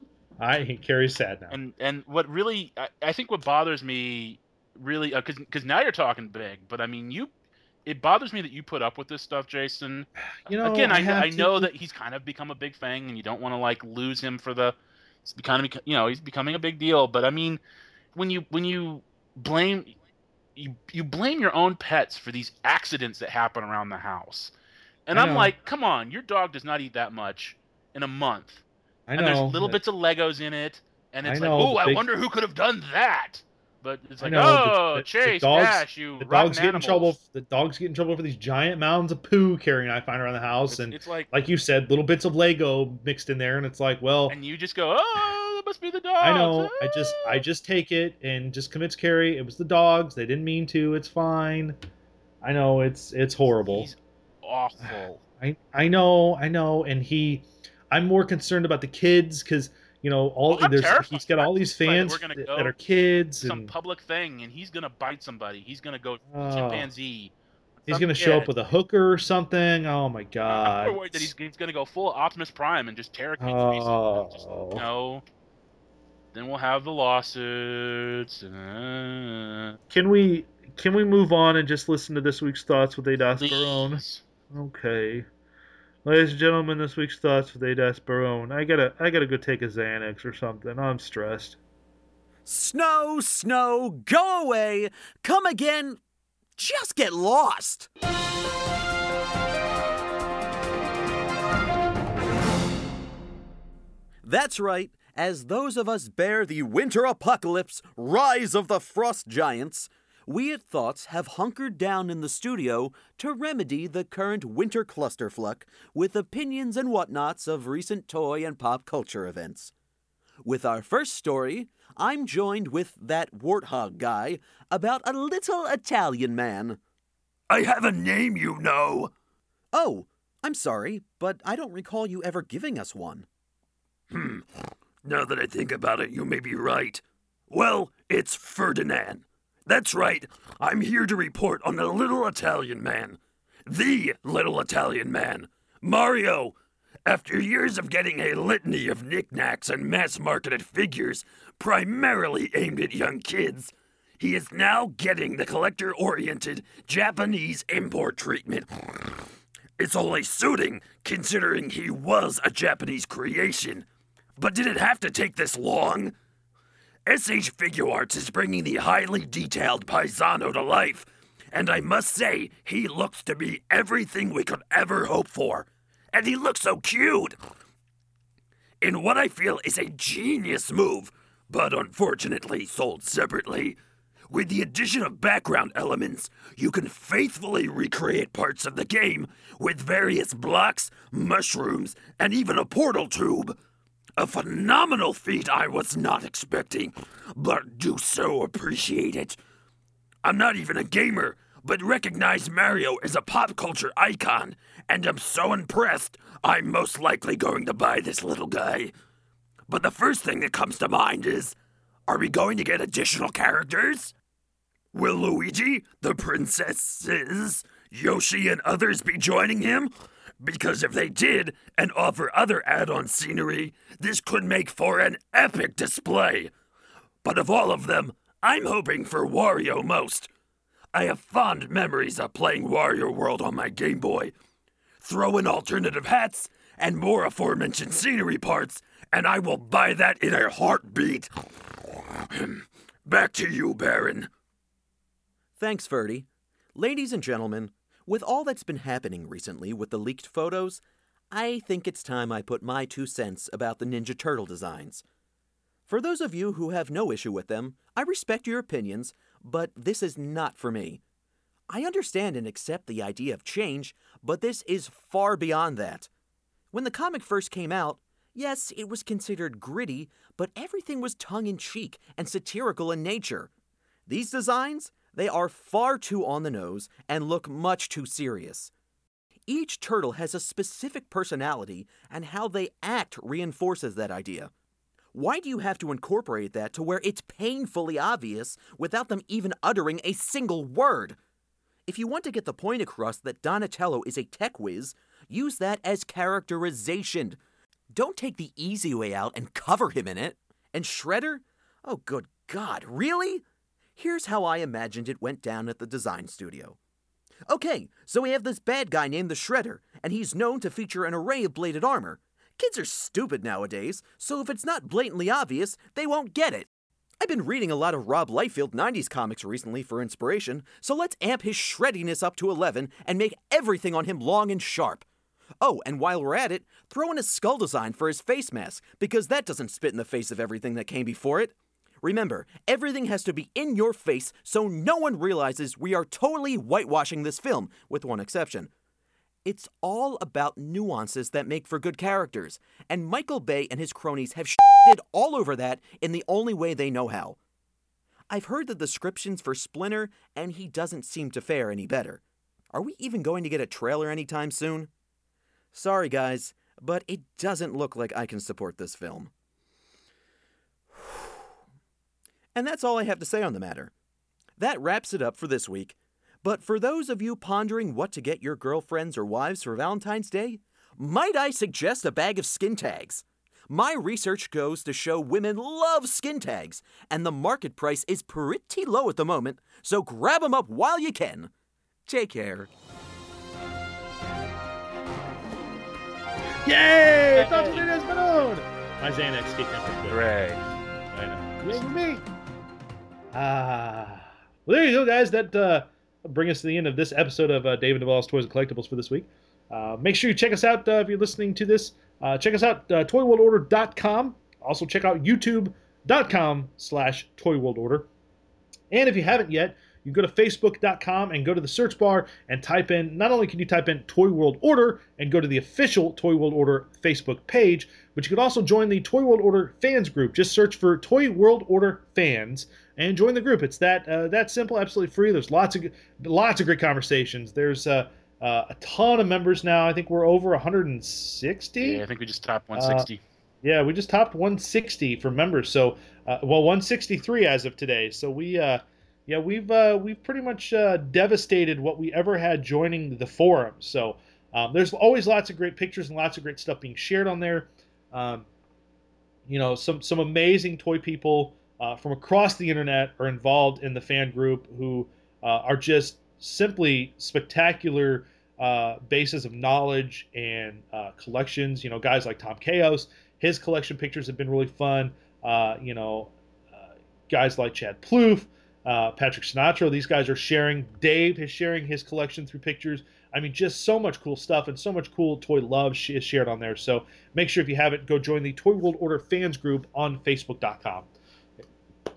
I Carrie's sad now. And and what really I, I think what bothers me really because because now you're talking big, but I mean you. It bothers me that you put up with this stuff, Jason. You know, Again, I, have I to- know that he's kind of become a big thing, and you don't want to like lose him for the. It's becoming, you know, he's becoming a big deal. But I mean, when you when you blame, you you blame your own pets for these accidents that happen around the house, and I I'm know. like, come on, your dog does not eat that much in a month, I and know. there's little bits of Legos in it, and it's I like, know, oh, but I they- wonder who could have done that. But it's I like, know, the- oh, the- the Chase, dogs- Dash, you The rotten dogs get in animals. trouble. The dogs get in trouble for these giant mounds of poo Carrie and I find around the house, It's, and it's like, like you said, little bits of Lego mixed in there, and it's like, well, and you just go, oh, that must be the dogs. I know. I just Ah." I just take it and just convince Carrie it was the dogs. They didn't mean to. It's fine. I know it's it's horrible. He's awful. I I know I know, and he, I'm more concerned about the kids because you know all Well, I'm there's terrified. he's got all these I'm terrified that fans we're gonna that, go that are kids Some and public thing, and he's gonna bite somebody. He's gonna go Oh. chimpanzee. he's Some gonna show up kid. with a hooker or something. Oh my god. I'm worried that he's, he's gonna go full Optimus Prime and just tear a kid's face open. Just, Oh. you know, then we'll have the lawsuits. And, uh, Can we can we move on and just listen to this week's thoughts with Adas Barone? please. Okay. Ladies and gentlemen, this week's thoughts with Adas Barone. I gotta I gotta go take a Xanax or something. I'm stressed. Snow, snow, go away. Come again. Just get lost. That's right. As those of us bear the winter apocalypse, rise of the frost giants, we at Thoughts have hunkered down in the studio to remedy the current winter clusterfuck with opinions and whatnots of recent toy and pop culture events. With our first story, I'm joined with that warthog guy about a little Italian man. I have a name, you know. Oh, I'm sorry, but I don't recall you ever giving us one. Hmm. Now that I think about it, you may be right. Well, it's Ferdinand. That's right. I'm here to report on the little Italian man. The little Italian man. Mario. After years of getting a litany of knickknacks and mass-marketed figures, primarily aimed at young kids, he is now getting the collector-oriented Japanese import treatment. It's only suiting, considering he was a Japanese creation. But did it have to take this long? S H Figuarts is bringing the highly detailed Paisano to life, and I must say, he looks to be everything we could ever hope for. And he looks so cute! In what I feel is a genius move, but unfortunately sold separately. With the addition of background elements, you can faithfully recreate parts of the game with various blocks, mushrooms, and even a portal tube. A phenomenal feat I was not expecting, but do so appreciate it. I'm not even a gamer, but recognize Mario as a pop culture icon, and I'm so impressed I'm most likely going to buy this little guy. But the first thing that comes to mind is, are we going to get additional characters? Will Luigi, the princesses, Yoshi, and others be joining him? Because if they did, and offer other add-on scenery, this could make for an epic display. But of all of them, I'm hoping for Wario most. I have fond memories of playing Wario World on my Game Boy. Throw in alternative hats and more aforementioned scenery parts, and I will buy that in a heartbeat. Back to you, Baron. Thanks, Ferdy. Ladies and gentlemen, with all that's been happening recently with the leaked photos, I think it's time I put my two cents about the Ninja Turtle designs. For those of you who have no issue with them, I respect your opinions, but this is not for me. I understand and accept the idea of change, but this is far beyond that. When the comic first came out, yes, it was considered gritty, but everything was tongue-in-cheek and satirical in nature. These designs, they are far too on the nose and look much too serious. Each turtle has a specific personality, and how they act reinforces that idea. Why do you have to incorporate that to where it's painfully obvious without them even uttering a single word? If you want to get the point across that Donatello is a tech whiz, use that as characterization. Don't take the easy way out and cover him in it. And Shredder? Oh, good God, really? Here's how I imagined it went down at the design studio. Okay, so we have this bad guy named the Shredder, and he's known to feature an array of bladed armor. Kids are stupid nowadays, so if it's not blatantly obvious, they won't get it. I've been reading a lot of Rob Liefeld nineties comics recently for inspiration, so let's amp his shreddiness up to eleven and make everything on him long and sharp. Oh, and while we're at it, throw in a skull design for his face mask, because that doesn't spit in the face of everything that came before it. Remember, everything has to be in your face so no one realizes we are totally whitewashing this film, with one exception. It's all about nuances that make for good characters, and Michael Bay and his cronies have shitted all over that in the only way they know how. I've heard the descriptions for Splinter, and he doesn't seem to fare any better. Are we even going to get a trailer anytime soon? Sorry guys, but it doesn't look like I can support this film. And that's all I have to say on the matter. That wraps it up for this week. But for those of you pondering what to get your girlfriends or wives for Valentine's Day, might I suggest a bag of skin tags? My research goes to show women love skin tags, and the market price is pretty low at the moment, so grab them up while you can. Take care. Yay! Doctor Nunez Benone! My Xanax kicked in for good. Hooray. I know. Yay me! Ah. Well, there you go, guys. That uh, bring us to the end of this episode of uh, David Duvall's Toys and Collectibles for this week. Uh, make sure you check us out uh, if you're listening to this. Uh, check us out, uh, toy world order dot com. Also check out youtube dot com slash toy world order. And if you haven't yet, you go to facebook dot com and go to the search bar and type in, not only can you type in Toy World Order and go to the official Toy World Order Facebook page, but you can also join the Toy World Order fans group. Just search for Toy World Order fans and join the group. It's that uh, that simple, absolutely free. There's lots of lots of great conversations. There's uh, uh, a ton of members now. I think we're over one hundred sixty. Yeah, I think we just topped one sixty. Uh, yeah, we just topped one sixty for members. So, uh, well, one sixty-three as of today. So we, uh, yeah, we've uh, we've pretty much uh, devastated what we ever had joining the forum. So um, there's always lots of great pictures and lots of great stuff being shared on there. Um, you know, some some amazing toy people uh, from across the internet are involved in the fan group who uh, are just simply spectacular uh, bases of knowledge and uh, collections. You know, guys like Tom Chaos, his collection pictures have been really fun. Uh, you know, uh, guys like Chad Plouffe, uh, Patrick Sinatra, these guys are sharing. Dave is sharing his collection through pictures. I mean, just so much cool stuff and so much cool toy love is shared on there. So make sure if you haven't, go join the Toy World Order fans group on facebook dot com.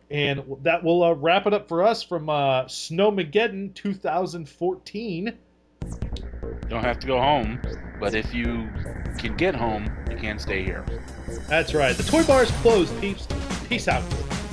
And that will uh, wrap it up for us from uh, Snowmageddon two thousand fourteen. Don't have to go home, but if you can get home, you can stay here. That's right. The Toy Bar is closed, peeps. Peace out.